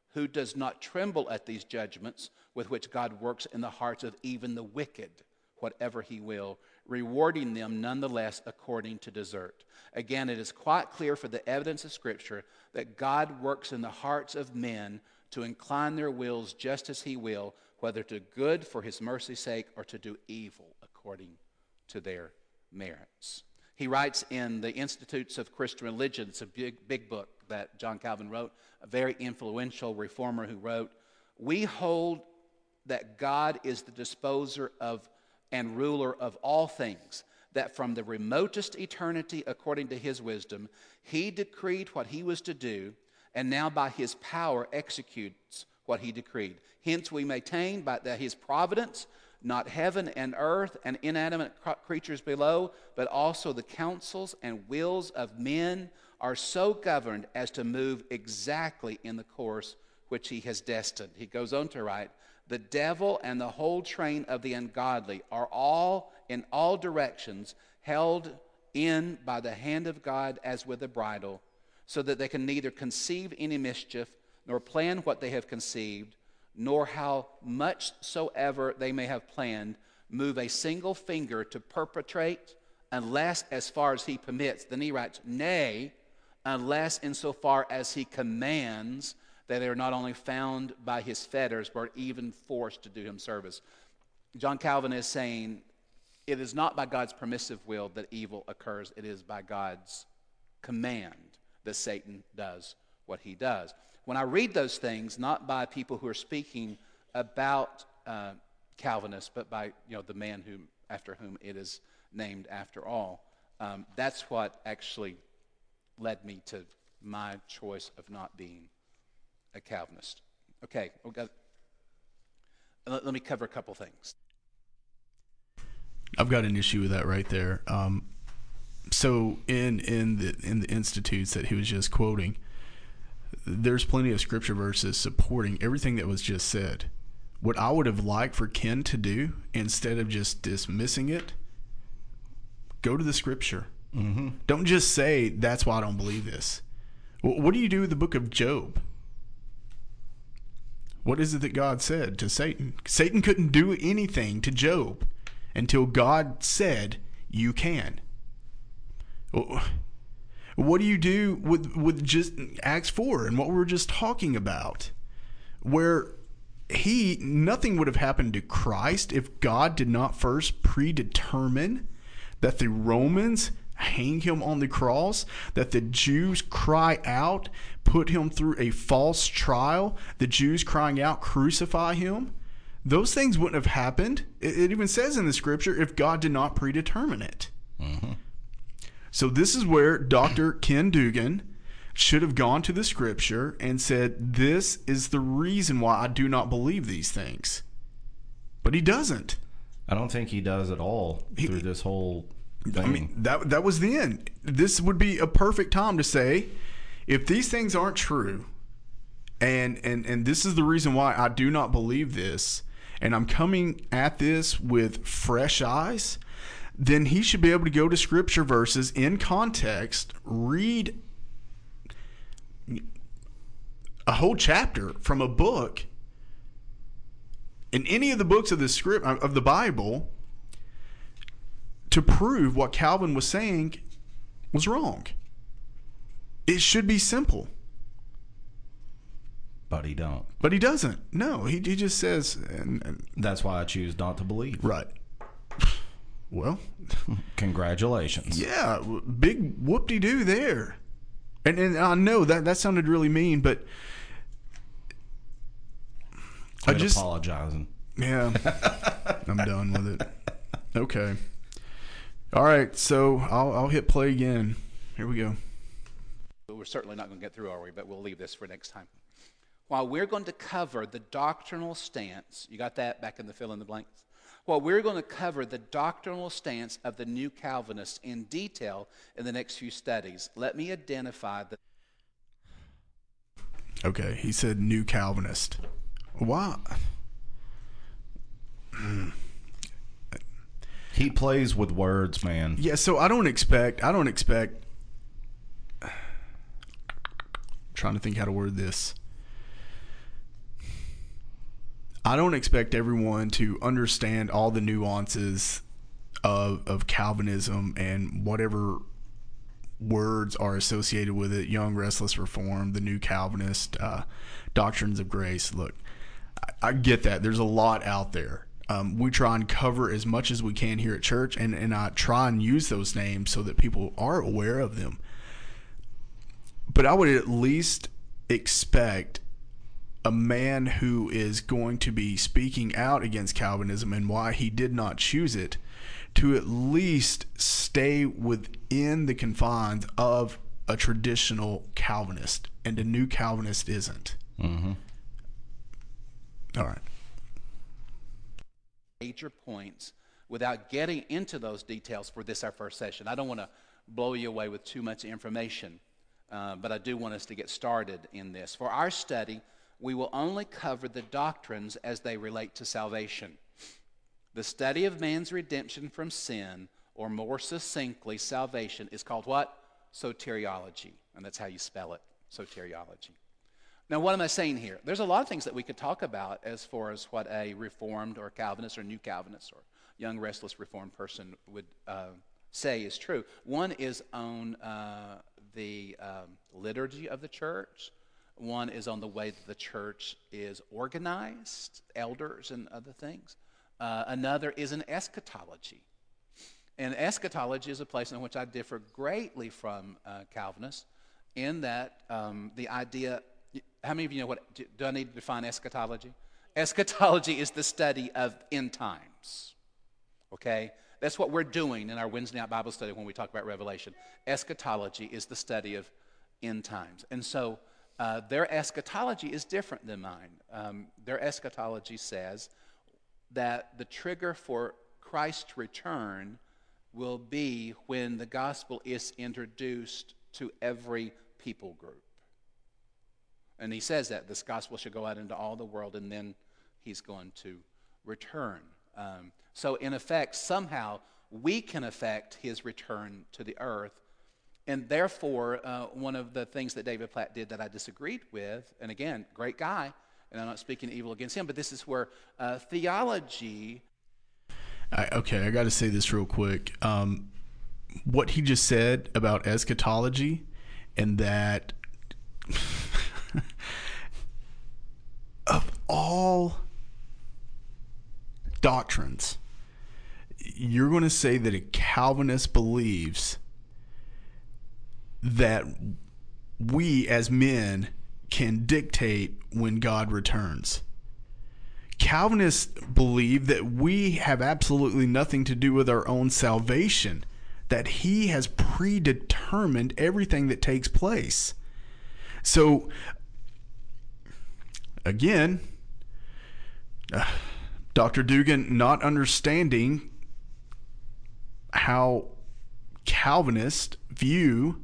who does not tremble at these judgments with which God works in the hearts of even the wicked, whatever he will, rewarding them nonetheless according to desert. Again, it is quite clear for the evidence of Scripture that God works in the hearts of men to incline their wills just as he will, whether to good for his mercy's sake or to do evil according to their merits. He writes in the Institutes of Christian Religion, it's a big, big book that John Calvin wrote, a very influential reformer who wrote, "We hold that God is the disposer of and ruler of all things, that from the remotest eternity, according to his wisdom, he decreed what he was to do, and now by his power executes what he decreed. Hence we maintain by that his providence, not heaven and earth and inanimate creatures below, but also the counsels and wills of men are so governed as to move exactly in the course which he has destined." He goes on to write, "The devil and the whole train of the ungodly are all in all directions held in by the hand of God as with a bridle, so that they can neither conceive any mischief, nor plan what they have conceived, nor how much soever they may have planned, move a single finger to perpetrate, unless as far as he permits." Then he writes, "Nay, unless insofar as he commands, that they are not only found by his fetters, but even forced to do him service." John Calvin is saying it is not by God's permissive will that evil occurs. It is by God's command that Satan does what he does. When I read those things, not by people who are speaking about uh, Calvinists, but by you know the man who after whom it is named after all, um, that's what actually led me to my choice of not being a Calvinist. Okay, we've got, let, let me cover a couple things. I've got an issue with that right there. Um, so in in the in the institutes that he was just quoting, there's plenty of scripture verses supporting everything that was just said. What I would have liked for Ken to do, instead of just dismissing it, go to the scripture. Mm-hmm. Don't just say, "That's why I don't believe this." What do you do with the book of Job? What is it that God said to Satan? Satan couldn't do anything to Job until God said, "You can." What do you do with, with just Acts four and what we were just talking about? Where he, nothing would have happened to Christ if God did not first predetermine that the Romans hang him on the cross, that the Jews cry out, put him through a false trial, the Jews crying out, "Crucify him." Those things wouldn't have happened. It, it even says in the scripture, if God did not predetermine it. Mm-hmm. So this is where Doctor Ken Dugan should have gone to the scripture and said, "This is the reason why I do not believe these things." But he doesn't. I don't think he does at all through he, this whole thing. I mean, that that was the end. This would be a perfect time to say, if these things aren't true, and and and this is the reason why I do not believe this, and I'm coming at this with fresh eyes, then he should be able to go to scripture verses in context, read a whole chapter from a book in any of the books of the script of the Bible to prove what Calvin was saying was wrong. It should be simple. But he don't. But he doesn't. No, he he just says, and, and that's why I choose not to believe. Right. Well, congratulations. Yeah, big whoop-de-doo there. And and I know that that sounded really mean, but Quit I just apologizing. Yeah, I'm done with it. Okay. All right, so I'll I'll hit play again. Here we go. We're certainly not going to get through, are we? But we'll leave this for next time. While we're going to cover the doctrinal stance, you got that back in the fill in the blanks? While we're going to cover the doctrinal stance of the New Calvinists in detail in the next few studies, let me identify the. Okay, he said New Calvinist. Why? He plays with words, man. Yeah, so I don't expect, I don't expect, I'm trying to think how to word this. I don't expect everyone to understand all the nuances of of Calvinism and whatever words are associated with it. Young Restless Reform, the New Calvinist, uh, Doctrines of Grace. Look, I, I get that. There's a lot out there. Um, we try and cover as much as we can here at church, and, and I try and use those names so that people are aware of them. But I would at least expect a man who is going to be speaking out against Calvinism and why he did not choose it to at least stay within the confines of a traditional Calvinist, and a new Calvinist isn't. Mm-hmm. All right. Major points without getting into those details for this, our first session. I don't want to blow you away with too much information, uh, but I do want us to get started in this. For our study, we will only cover the doctrines as they relate to salvation. The study of man's redemption from sin, or more succinctly, salvation, is called what? Soteriology. And that's how you spell it, soteriology. Now, what am I saying here? There's a lot of things that we could talk about as far as what a Reformed or Calvinist or New Calvinist or young Restless Reformed person would uh, say is true. One is on uh, the um, liturgy of the church. One is on the way that the church is organized, elders and other things. Uh, another is an eschatology. And eschatology is a place in which I differ greatly from uh, Calvinists in that um, the idea, how many of you know what, do, do I need to define eschatology? Eschatology is the study of end times, okay? That's what we're doing in our Wednesday night Bible study when we talk about Revelation. Eschatology is the study of end times. And so uh, their eschatology is different than mine. Um, their eschatology says that the trigger for Christ's return will be when the gospel is introduced to every people group. And he says that this gospel should go out into all the world, and then he's going to return. Um, so in effect, somehow we can affect his return to the earth. And therefore, uh, one of the things that David Platt did that I disagreed with, and again, great guy, and I'm not speaking evil against him, but this is where uh, theology... I, okay, I got to say this real quick. Um, what he just said about eschatology, and that of all doctrines, you're going to say that a Calvinist believes that we as men can dictate when God returns. Calvinists believe that we have absolutely nothing to do with our own salvation, that he has predetermined everything that takes place. So, again, uh, Doctor Dugan not understanding how Calvinists view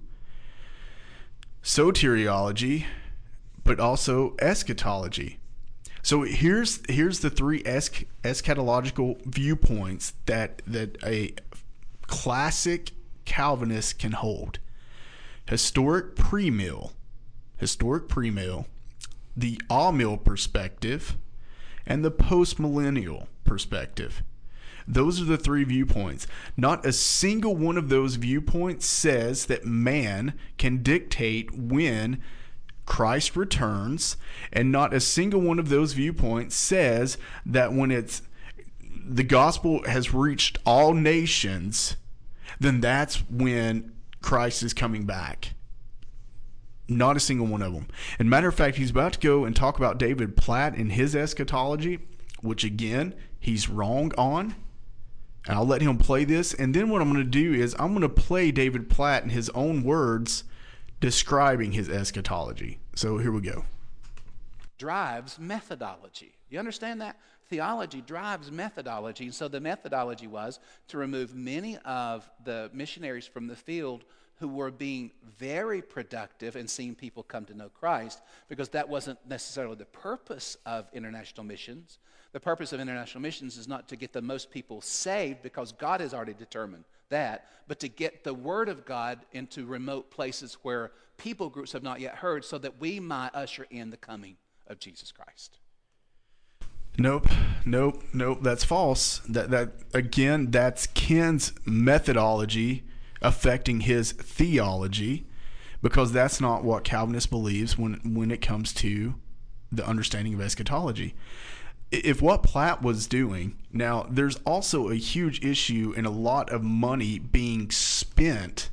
soteriology, but also eschatology. So here's here's the three esch- eschatological viewpoints that that a classic Calvinist can hold: historic premill, historic premill, the amill perspective, and the postmillennial perspective. Those are the three viewpoints. Not a single one of those viewpoints says that man can dictate when Christ returns, and not a single one of those viewpoints says that when it's the gospel has reached all nations, then that's when Christ is coming back. Not a single one of them. And matter of fact, he's about to go and talk about David Platt and his eschatology, which again, he's wrong on. And I'll let him play this. And then what I'm going to do is I'm going to play David Platt in his own words describing his eschatology. So here we go. Drives methodology. You understand that? Theology drives methodology. And so the methodology was to remove many of the missionaries from the field who were being very productive and seeing people come to know Christ, because that wasn't necessarily the purpose of international missions. The purpose of international missions is not to get the most people saved, because God has already determined that, but to get the word of God into remote places where people groups have not yet heard, so that we might usher in the coming of Jesus Christ. Nope, nope, nope. That's false. That that again, that's Ken's methodology affecting his theology, because that's not what Calvinist believes when when it comes to the understanding of eschatology. If what Platt was doing, now there's also a huge issue and a lot of money being spent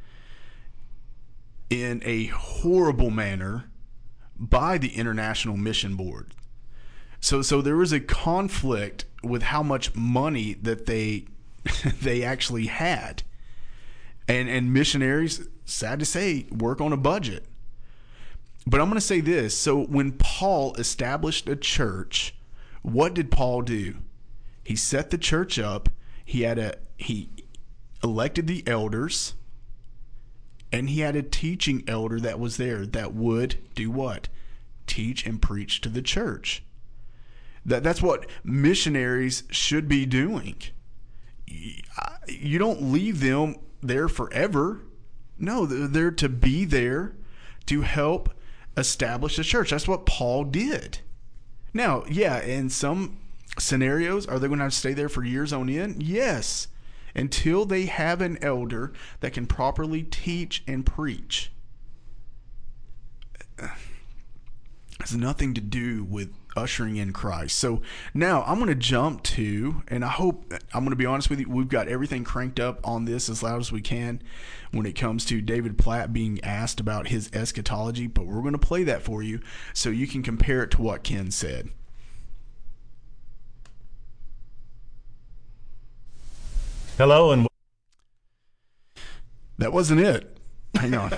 in a horrible manner by the International Mission Board. So so there was a conflict with how much money that they they actually had. And and missionaries, sad to say, work on a budget. But I'm going to say this. So when Paul established a church, what did Paul do? He set the church up. He had a he elected the elders, and he had a teaching elder that was there that would do what? Teach and preach to the church. That that's what missionaries should be doing. You don't leave them there forever. No, they're to be there to help establish a church. That's what Paul did. Now, yeah, in some scenarios, are they going to have to stay there for years on end? Yes, until they have an elder that can properly teach and preach. It has nothing to do with ushering in Christ. So now I'm going to jump to, and I hope, I'm going to be honest with you, we've got everything cranked up on this as loud as we can when it comes to David Platt being asked about his eschatology, but we're going to play that for you so you can compare it to what Ken said. Hello, and That wasn't it. Hang on.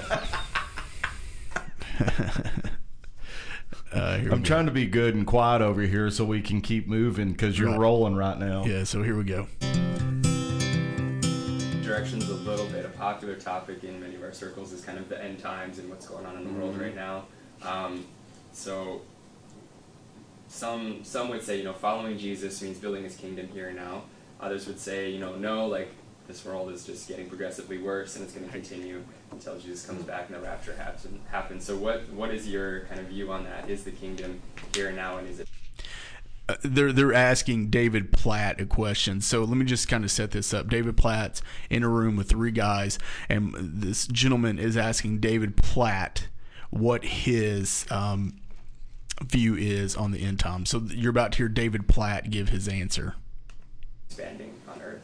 Uh, here I'm we trying to be good and quiet over here so we can keep moving because you're Right. rolling right now. go. Yeah, so here we go. Direction's a little bit a popular topic in many of our circles is kind of the end times and what's going on in the world right now. Um, so some some would say, you know, following Jesus means building his kingdom here and now. Others would say, you know, no, like this world is just getting progressively worse and it's going to continue until Jesus comes back and the rapture happen, happens. So what what is your kind of view on that? Is the kingdom here and now, and is it? Uh, they're they're asking David Platt a question. So let me just kind of set this up. David Platt's in a room with three guys, and this gentleman is asking David Platt what his um, view is on the end time. So you're about to hear David Platt give his answer. Expanding on earth.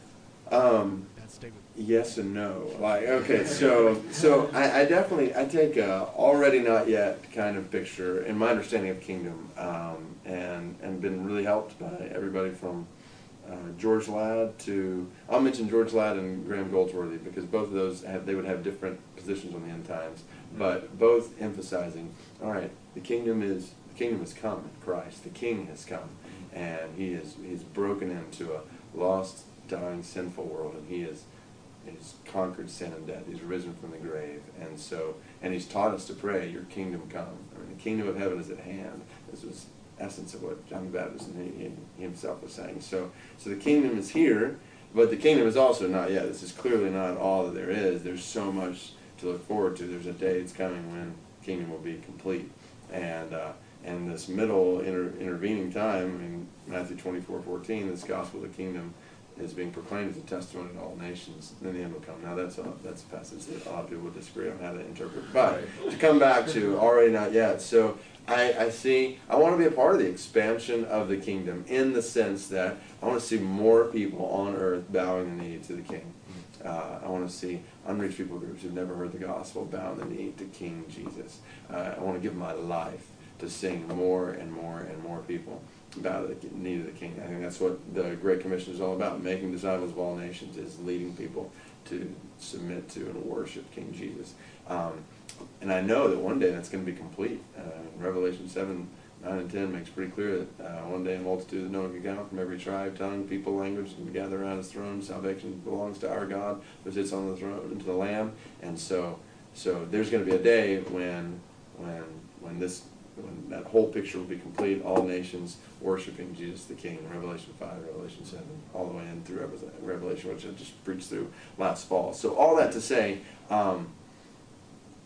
Um, That's David. yes and no. Like, okay, so so I, I definitely I take a already not yet kind of picture in my understanding of kingdom, um, and and been really helped by everybody from uh, George Ladd to I'll mention George Ladd and Graham Goldsworthy because both of those have they would have different positions on the end times, but both emphasizing, all right, the kingdom is the kingdom has come in Christ, the King has come, and he is he's broken into a lost, dying, sinful world, and he has he's conquered sin and death. He's risen from the grave, and so and he's taught us to pray, "Your kingdom come." I mean, the kingdom of heaven is at hand. This was essence of what John the Baptist and he, he himself was saying. So, so the kingdom is here, but the kingdom is also not yet. This is clearly not all that there is. There's so much to look forward to. There's a day that's coming when the kingdom will be complete, and uh, and this middle inter, intervening time. I mean, Matthew twenty-four fourteen, this gospel of the kingdom is being proclaimed as a testimony to all nations, and then the end will come. Now that's a, that's a passage that a lot of people would disagree on how to interpret. But to come back to already not yet, so I, I see, I want to be a part of the expansion of the kingdom in the sense that I want to see more people on earth bowing the knee to the King. Uh, I want to see unreached people groups who've never heard the gospel bowing the knee to King Jesus. Uh, I want to give my life to seeing more and more and more people bow the knee to the King. I think that's what the Great Commission is all about. Making disciples of all nations is leading people to submit to and worship King Jesus. Um, and I know that one day that's going to be complete. Uh, Revelation seven, nine, and ten makes pretty clear that uh, one day a multitude that no one can count from every tribe, tongue, people, language will gather around his throne. Salvation belongs to our God who sits on the throne and to the Lamb. And so, so there's going to be a day when, when, when this when that whole picture will be complete, all nations worshiping Jesus the King, Revelation five, Revelation seven, all the way in through Revelation, which I just preached through last fall. So all that to say, um,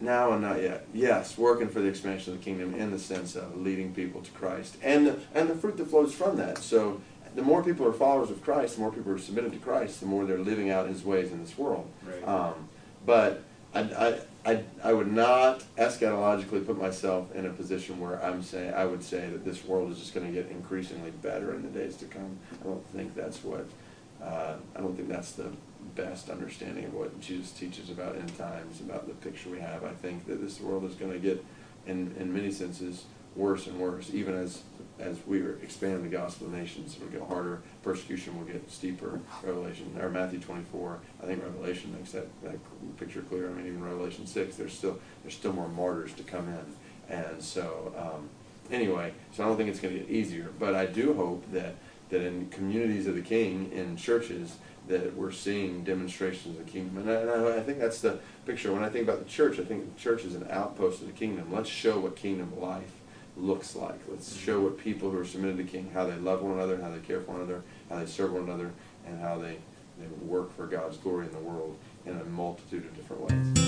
now and not yet. Yes, working for the expansion of the kingdom in the sense of leading people to Christ and the, and the fruit that flows from that. So the more people are followers of Christ, the more people are submitted to Christ, the more they're living out his ways in this world. Right. Um, but I, I, I, I would not eschatologically put myself in a position where I'm saying, I would say that this world is just going to get increasingly better in the days to come. I don't think that's what, uh, I don't think that's the best understanding of what Jesus teaches about end times, about the picture we have. I think that this world is going to get, in, in many senses, worse and worse, even as as we expand the gospel to nations. It'll get harder. Persecution will get steeper. Revelation, or Matthew twenty-four, I think Revelation makes that, that picture clear. I mean, even Revelation six, there's still there's still more martyrs to come in. And so, um, anyway, so I don't think it's going to get easier. But I do hope that, that in communities of the King, in churches, that we're seeing demonstrations of the kingdom. And I, and I, I think that's the picture. When I think about the church, I think the church is an outpost of the kingdom. Let's show what kingdom life looks like. Let's show what people who are submitted to the King, how they love one another, how they care for one another, how they serve one another, and how they, they work for God's glory in the world in a multitude of different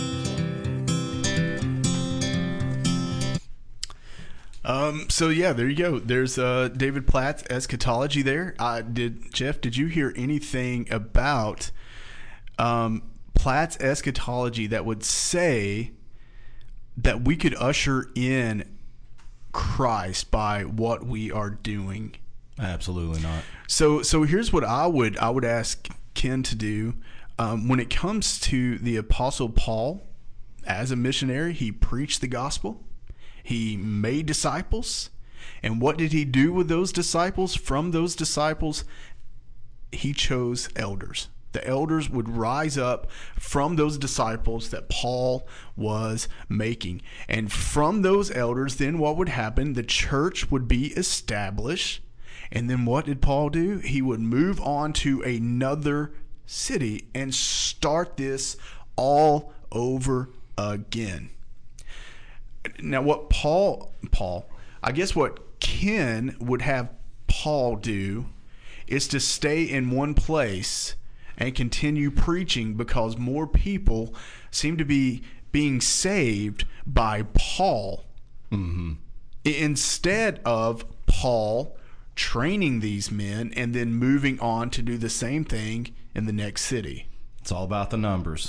ways. Um, so yeah, there you go. There's uh, David Platt's eschatology there. Uh, did Jeff? Did you hear anything about um, Platt's eschatology that would say that we could usher in Christ by what we are doing? Absolutely not. So, so here's what I would I would ask Ken to do um, when it comes to the Apostle Paul. As a missionary, he preached the gospel. He made disciples. And what did he do with those disciples? From those disciples, he chose elders. The elders would rise up from those disciples that Paul was making. And from those elders, then what would happen? The church would be established. And then what did Paul do? He would move on to another city and start this all over again. Now, what Paul, Paul, I guess what Ken would have Paul do is to stay in one place and continue preaching, because more people seem to be being saved by Paul, mm-hmm. instead of Paul training these men and then moving on to do the same thing in the next city. It's all about the numbers.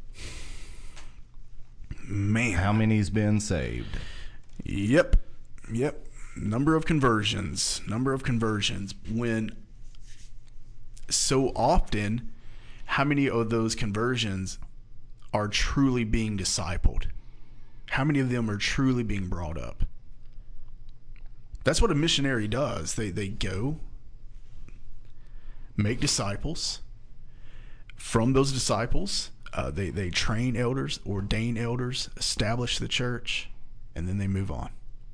Man. How many's been saved? Yep. Yep. Number of conversions. Number of conversions. When so often, how many of those conversions are truly being discipled? How many of them are truly being brought up? That's what a missionary does. They they go, make disciples. From those disciples, uh, they, they train elders, ordain elders, establish the church, and then they move on.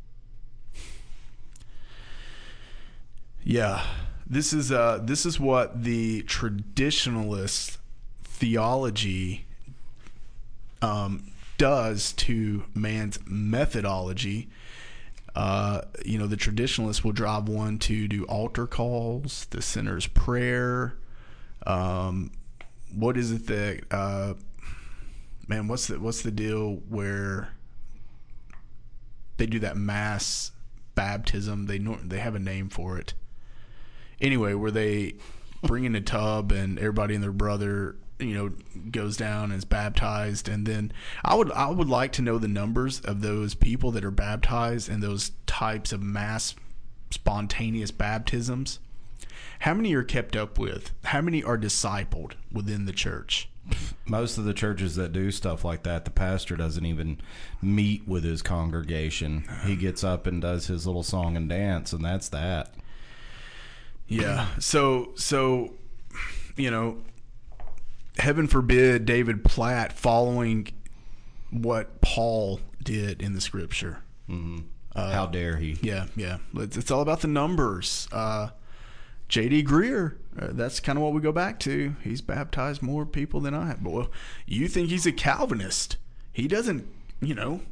Yeah, this is uh, this is what the traditionalist theology um, does to man's methodology. Uh, you know, the traditionalists will drive one to do altar calls, the sinner's prayer. Um, what is it that, uh, man, what's the, what's the deal where they do that mass baptism? They they have a name for it. Anyway, where they bring in a tub and everybody and their brother, you know, goes down and is baptized. And then I would I would like to know the numbers of those people that are baptized in those types of mass spontaneous baptisms. How many are kept up with? How many are discipled within the church? Most of the churches that do stuff like that, the pastor doesn't even meet with his congregation. He gets up and does his little song and dance, and that's that. Yeah. So, so you know, heaven forbid David Platt following what Paul did in the scripture. Mm-hmm. Uh, How dare he? Yeah, yeah. It's, it's all about the numbers. Uh, J D Greer, uh, that's kind of what we go back to. He's baptized more people than I have. But well, you think he's a Calvinist. He doesn't, you know.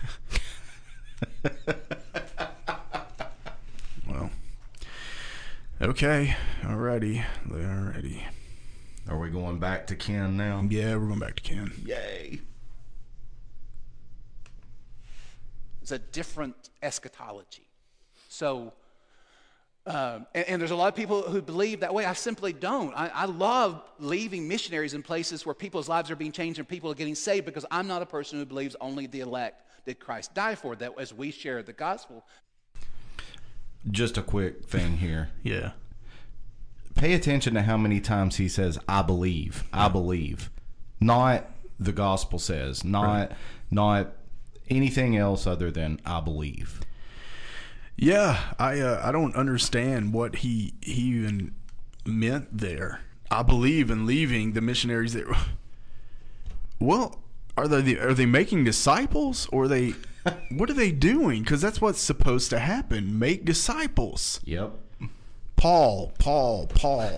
Well, okay. Alrighty. Alrighty. Are we going back to Ken now? Yeah, we're going back to Ken. Yay. It's a different eschatology. So, um, and, and there's a lot of people who believe that way. I simply don't. I, I love leaving missionaries in places where people's lives are being changed and people are getting saved, because I'm not a person who believes only the elect did Christ die for. That as we share the gospel. Just a quick thing here. Yeah. Pay attention to how many times he says, I believe, I believe. Not the gospel says, not right. not anything else other than I believe. Yeah, I uh, I don't understand what he he even meant there. I believe in leaving the missionaries that. Well, are they are they making disciples, or are they what are they doing? Because that's what's supposed to happen. Make disciples. Yep. Paul, Paul, Paul.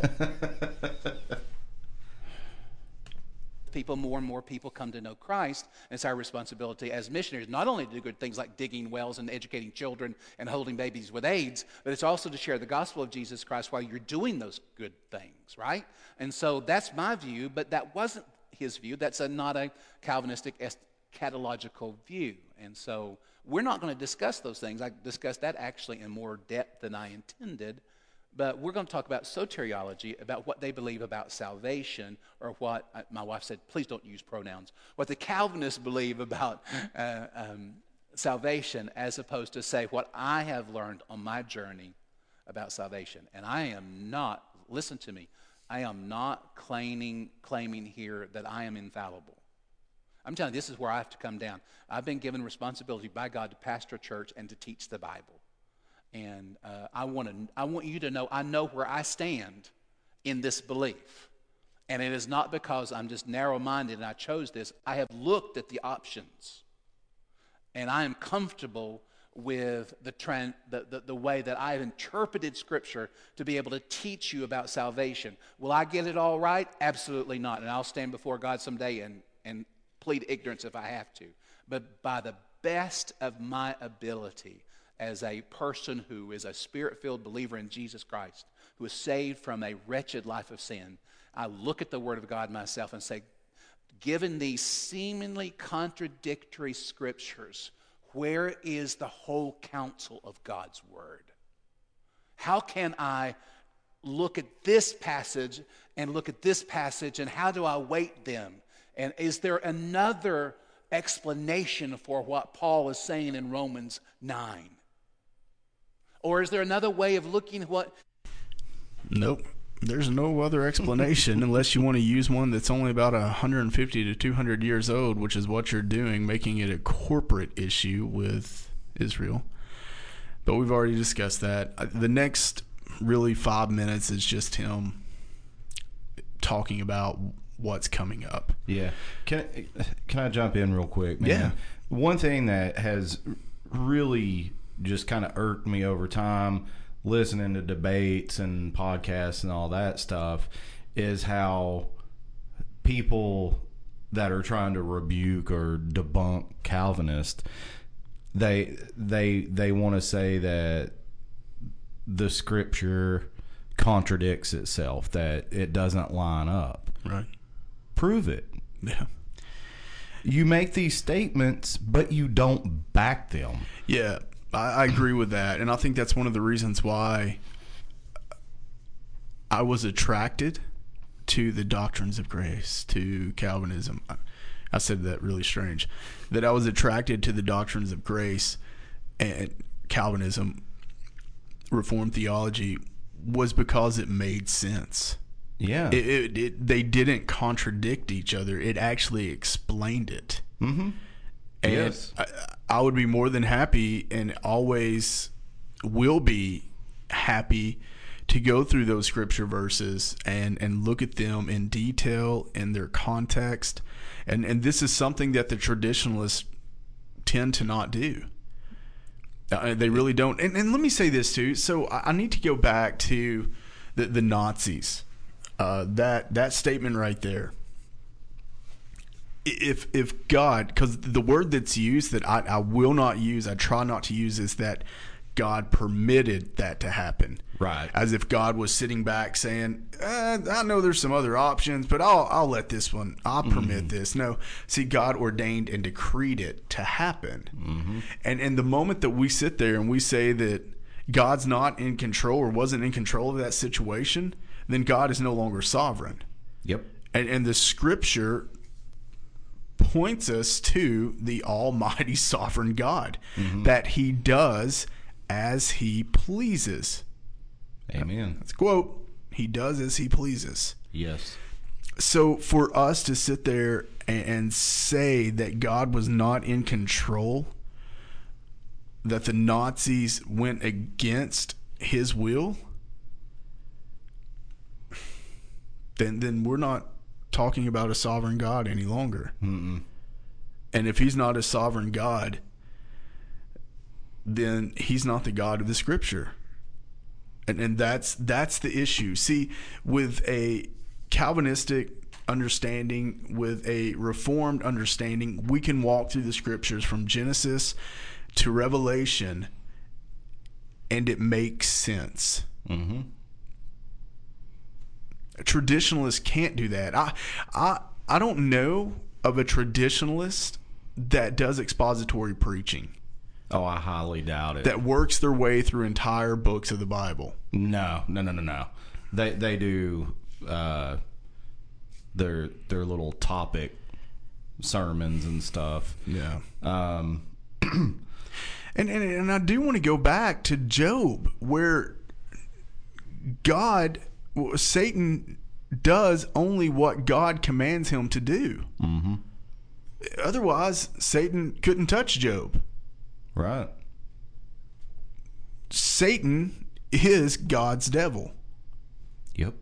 People, more and more people come to know Christ. And it's our responsibility as missionaries not only to do good things like digging wells and educating children and holding babies with AIDS, but it's also to share the gospel of Jesus Christ while you're doing those good things, right? And so that's my view, but that wasn't his view. That's a, not a Calvinistic eschatological view. And so we're not going to discuss those things. I discussed that actually in more depth than I intended. But we're going to talk about soteriology, about what they believe about salvation, or what, uh, my wife said, please don't use pronouns, what the Calvinists believe about uh, um, salvation, as opposed to say what I have learned on my journey about salvation. And I am not, listen to me, I am not claiming, claiming here that I am infallible. I'm telling you, this is where I have to come down. I've been given responsibility by God to pastor a church and to teach the Bible. And uh, I want to. I want you to know I know where I stand in this belief. And it is not because I'm just narrow-minded and I chose this. I have looked at the options. And I am comfortable with the, trend, the, the, the way that I have interpreted Scripture to be able to teach you about salvation. Will I get it all right? Absolutely not. And I'll stand before God someday and, and plead ignorance if I have to. But by the best of my ability, as a person who is a Spirit-filled believer in Jesus Christ, who is saved from a wretched life of sin, I look at the Word of God myself and say, given these seemingly contradictory Scriptures, where is the whole counsel of God's Word? How can I look at this passage and look at this passage, and how do I weight them? And is there another explanation for what Paul is saying in Romans nine? Or is there another way of looking at what? Nope. There's no other explanation unless you want to use one that's only about one hundred fifty to two hundred years old, which is what you're doing, making it a corporate issue with Israel. But we've already discussed that. The next really five minutes is just him talking about what's coming up. Yeah. Can, can I jump in real quick, man? Yeah. One thing that has really just kind of irked me over time, listening to debates and podcasts and all that stuff, is how people that are trying to rebuke or debunk Calvinists, they they they want to say that the Scripture contradicts itself, that it doesn't line up. Right. Prove it. Yeah. You make these statements, but you don't back them. Yeah. I agree with that, and I think that's one of the reasons why I was attracted to the doctrines of grace, to Calvinism. I said that really strange. That I was attracted to the doctrines of grace and Calvinism, Reformed theology, was because it made sense. Yeah. It, it, it, they didn't contradict each other. It actually explained it. Mm-hmm. And yes. I, I would be more than happy, and always will be happy, to go through those scripture verses and, and look at them in detail in their context. And, and this is something that the traditionalists tend to not do. Uh, they really don't. And, and let me say this too. So I, I need to go back to the, the Nazis. Uh, that that statement right there. If if God, because the word that's used that I, I will not use, I try not to use, is that God permitted that to happen. Right. As if God was sitting back saying, eh, I know there's some other options, but I'll I'll let this one, I'll permit mm-hmm. this. No. See, God ordained and decreed it to happen. Mm-hmm. And in the moment that we sit there and we say that God's not in control or wasn't in control of that situation, then God is no longer sovereign. Yep. And, and the scripture points us to the almighty sovereign God, mm-hmm. that he does as he pleases. Amen. That's a quote. He does as he pleases. Yes. So for us to sit there and, and say that God was not in control, that the Nazis went against his will, then then we're not talking about a sovereign God any longer. Mm-mm. And if he's not a sovereign God, then he's not the God of the scripture. And and that's that's the issue. See, with a Calvinistic understanding, with a Reformed understanding, we can walk through the scriptures from Genesis to Revelation, and it makes sense. Mm-hmm. A traditionalist can't do that. I, I, I don't know of a traditionalist that does expository preaching. Oh, I highly doubt it. That works their way through entire books of the Bible. No, no, no, no, no. They they do uh, their their little topic sermons and stuff. Yeah. Um, and, and and I do want to go back to Job, where God, Satan does only what God commands him to do. Mm-hmm. Otherwise, Satan couldn't touch Job. Right. Satan is God's devil. Yep.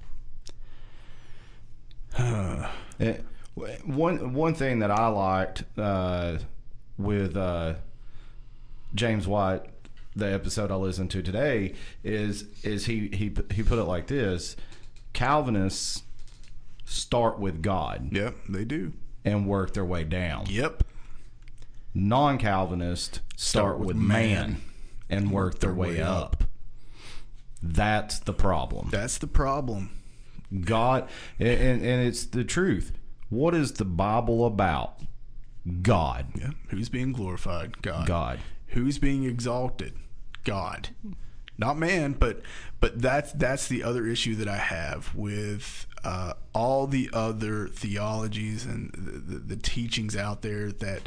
one one thing that I liked uh, with uh, James White, the episode I listened to today, is is he he he put it like this: Calvinists start with God. Yep, they do, and work their way down. Yep. Non-Calvinists start, start with, with man, man and work, work their, their way, way up. up. That's the problem. That's the problem. God, and, and it's the truth. What is the Bible about? God. Yeah. Who's being glorified? God. God. Who's being exalted? God. Not man, but but that's that's the other issue that I have with uh, all the other theologies and the, the, the teachings out there that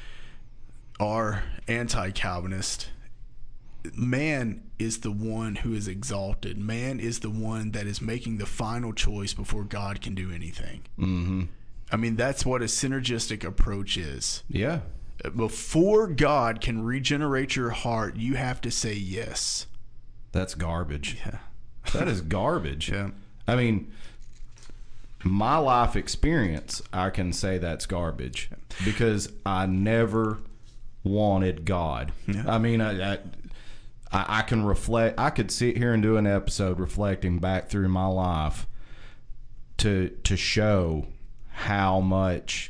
are anti-Calvinist. Man is the one who is exalted. Man is the one that is making the final choice before God can do anything. Mm-hmm. I mean, that's what a synergistic approach is. Yeah. Before God can regenerate your heart, you have to say yes. That's garbage. Yeah. That is garbage. Yeah. I mean, my life experience, I can say that's garbage because I never wanted God. Yeah. I mean, I, I I can reflect. I could sit here and do an episode reflecting back through my life to to show how much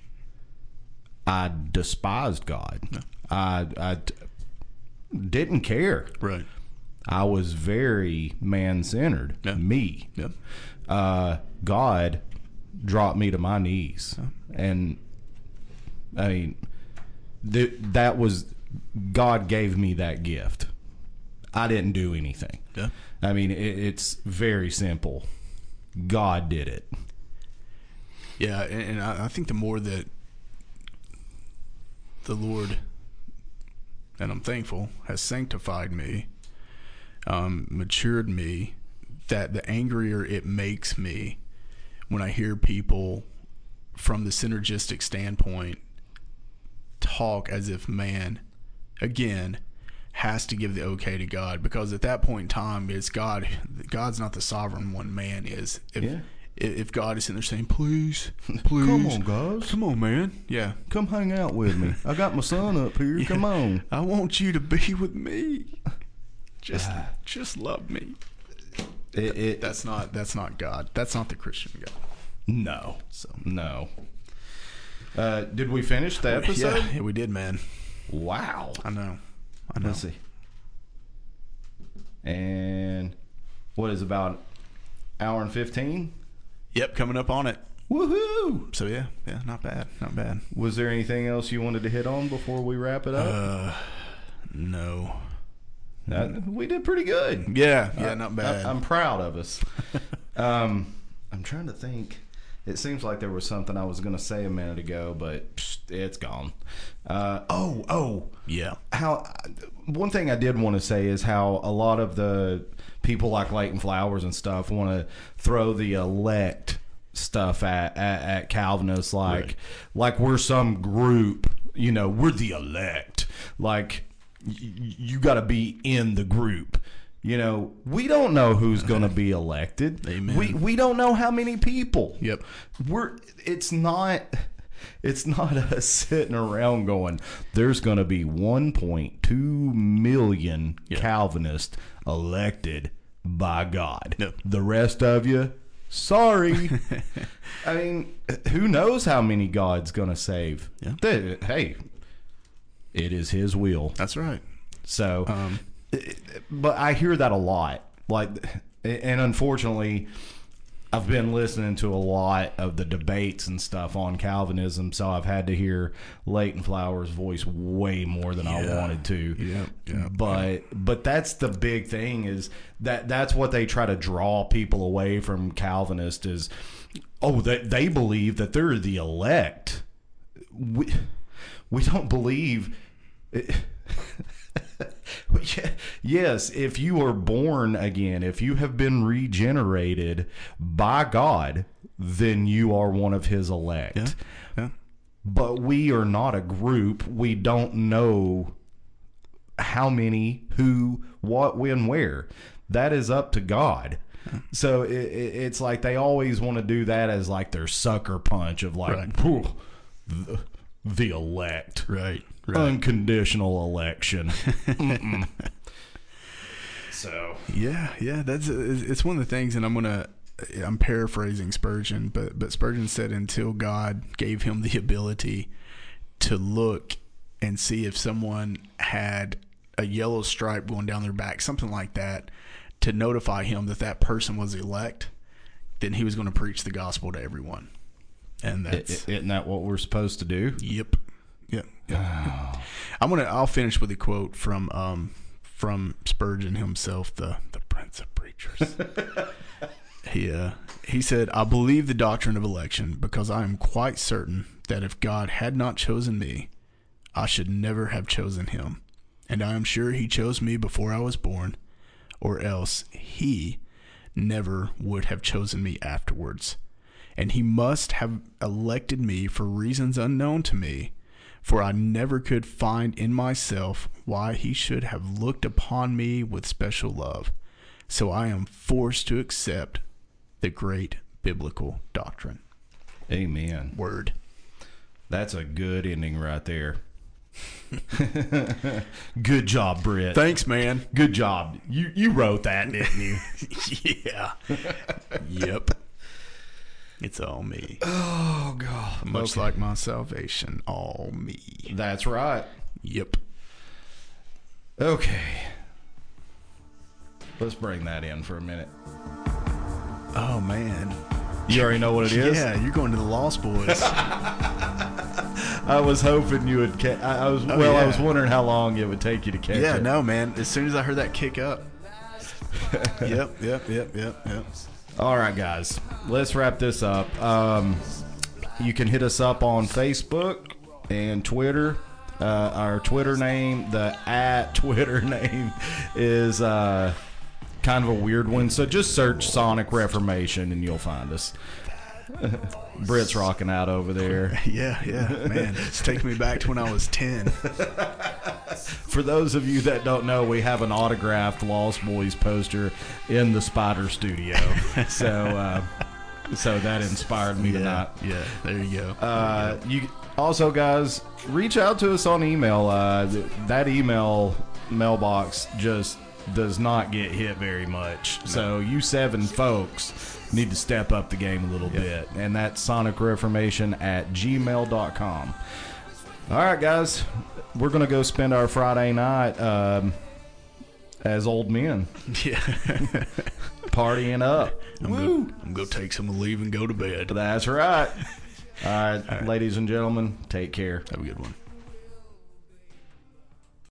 I despised God. Yeah. I I didn't care. Right. I was very man-centered. Yeah. Me. Yeah. Uh, God dropped me to my knees, yeah. and I mean. Th- that was God gave me that gift. I didn't do anything. Yeah. I mean, it, it's very simple. God did it. Yeah, and, and I, I think the more that the Lord, and I'm thankful, has sanctified me, um, matured me, that the angrier it makes me when I hear people from the synergistic standpoint talk as if man, again, has to give the okay to God, because at that point in time, it's God. God's not the sovereign one. Man is. If, yeah. if God is sitting there saying, please, please. Come on, guys. Come on, man. Yeah. Come hang out with me. I got my son up here. Yeah. Come on. I want you to be with me. Just just love me. It, it, that's not that's not God. That's not the Christian God. No. So no. Uh, did we finish the episode? Yeah, yeah, we did, man. Wow. I know. I know. Let's see. And what is about hour and fifteen? Yep, coming up on it. Woohoo! So yeah, yeah, not bad, not bad. Was there anything else you wanted to hit on before we wrap it up? Uh, no. That, we did pretty good. Yeah, yeah, I- not bad. I, I'm proud of us. um, I'm trying to think. It seems like there was something I was going to say a minute ago, but psh, it's gone. Uh, oh, oh. yeah. How one thing I did want to say is how a lot of the people like Leighton Flowers and stuff want to throw the elect stuff at, at, at Calvinists like Right. like we're some group, you know, we're the elect. Like y- you got to be in the group. You know, we don't know who's going to be elected. Amen. We we don't know how many people. Yep. We're it's not it's not us sitting around going, there's going to be one point two million Yeah. Calvinists elected by God. No. The rest of you, sorry. I mean, who knows how many God's going to save? Yeah. They- hey, it is his will. That's right. So, Um, but I hear that a lot. Like, and unfortunately, I've been listening to a lot of the debates and stuff on Calvinism, so I've had to hear Leighton Flowers' voice way more than I Yeah. wanted to. Yeah, yeah. But but that's the big thing is that that's what they try to draw people away from Calvinist is, oh, they they believe that they're the elect. We we don't believe. Yes, if you are born again, if you have been regenerated by God, then you are one of his elect. Yeah. Yeah. But we are not a group. We don't know how many, who, what, when, where. That is up to God. So it, it, it's like they always want to do that as like their sucker punch of like, Right. "Phew, the, the elect. Right. Right. Unconditional election. Mm-mm. So Yeah, yeah, that's it's one of the things, and I'm gonna I'm paraphrasing Spurgeon, but but Spurgeon said until God gave him the ability to look and see if someone had a yellow stripe going down their back, something like that, to notify him that that person was elect, then he was going to preach the gospel to everyone, and that's I- isn't that what we're supposed to do? Yep. Yep. Yep. I'm gonna. I'll finish with a quote from um from Spurgeon himself, the the Prince of Preachers. he uh, he said, "I believe the doctrine of election because I am quite certain that if God had not chosen me, I should never have chosen him, and I am sure he chose me before I was born, or else he never would have chosen me afterwards, and he must have elected me for reasons unknown to me." For I never could find in myself why he should have looked upon me with special love. So I am forced to accept the great biblical doctrine. Amen. Word. That's a good ending right there. Good job, Britt. Thanks, man. Good job. You you wrote that, didn't you? Yeah. Yep. It's all me. Oh God. Much Okay. like my salvation, all me. That's right. Yep. Okay. Let's bring that in for a minute. Oh, man. You already know what it is? Yeah, you're going to the Lost Boys. I was hoping you would ca- I, I was Oh, well, I yeah. was wondering how long it would take you to catch Yeah, it. no, man. As soon as I heard that kick up. Yep, yep, yep, yep, yep. All right, guys, let's wrap this up. Um, you can hit us up on Facebook and Twitter. Uh, our Twitter name, the at Twitter name, is uh, kind of a weird one. So just search Sonic Reformation and you'll find us. Britt's rocking out over there. Yeah, yeah, man. It's taking me back to when I was ten. For those of you that don't know, we have an autographed Lost Boys poster in the Spider Studio. So, uh, so that inspired me Yeah, tonight. yeah. There you go. Uh, you also, guys, reach out to us on email. Uh, th- that email mailbox just does not get hit very much. So you seven folks need to step up the game a little bit, and that's Sonic Reformation at gmail dot com. All right, guys, we're gonna go spend our Friday night um, as old men, Yeah. partying up. I'm going I'm go take some leave and go to bed. That's right. All right, ladies and gentlemen, take care. Have a good one.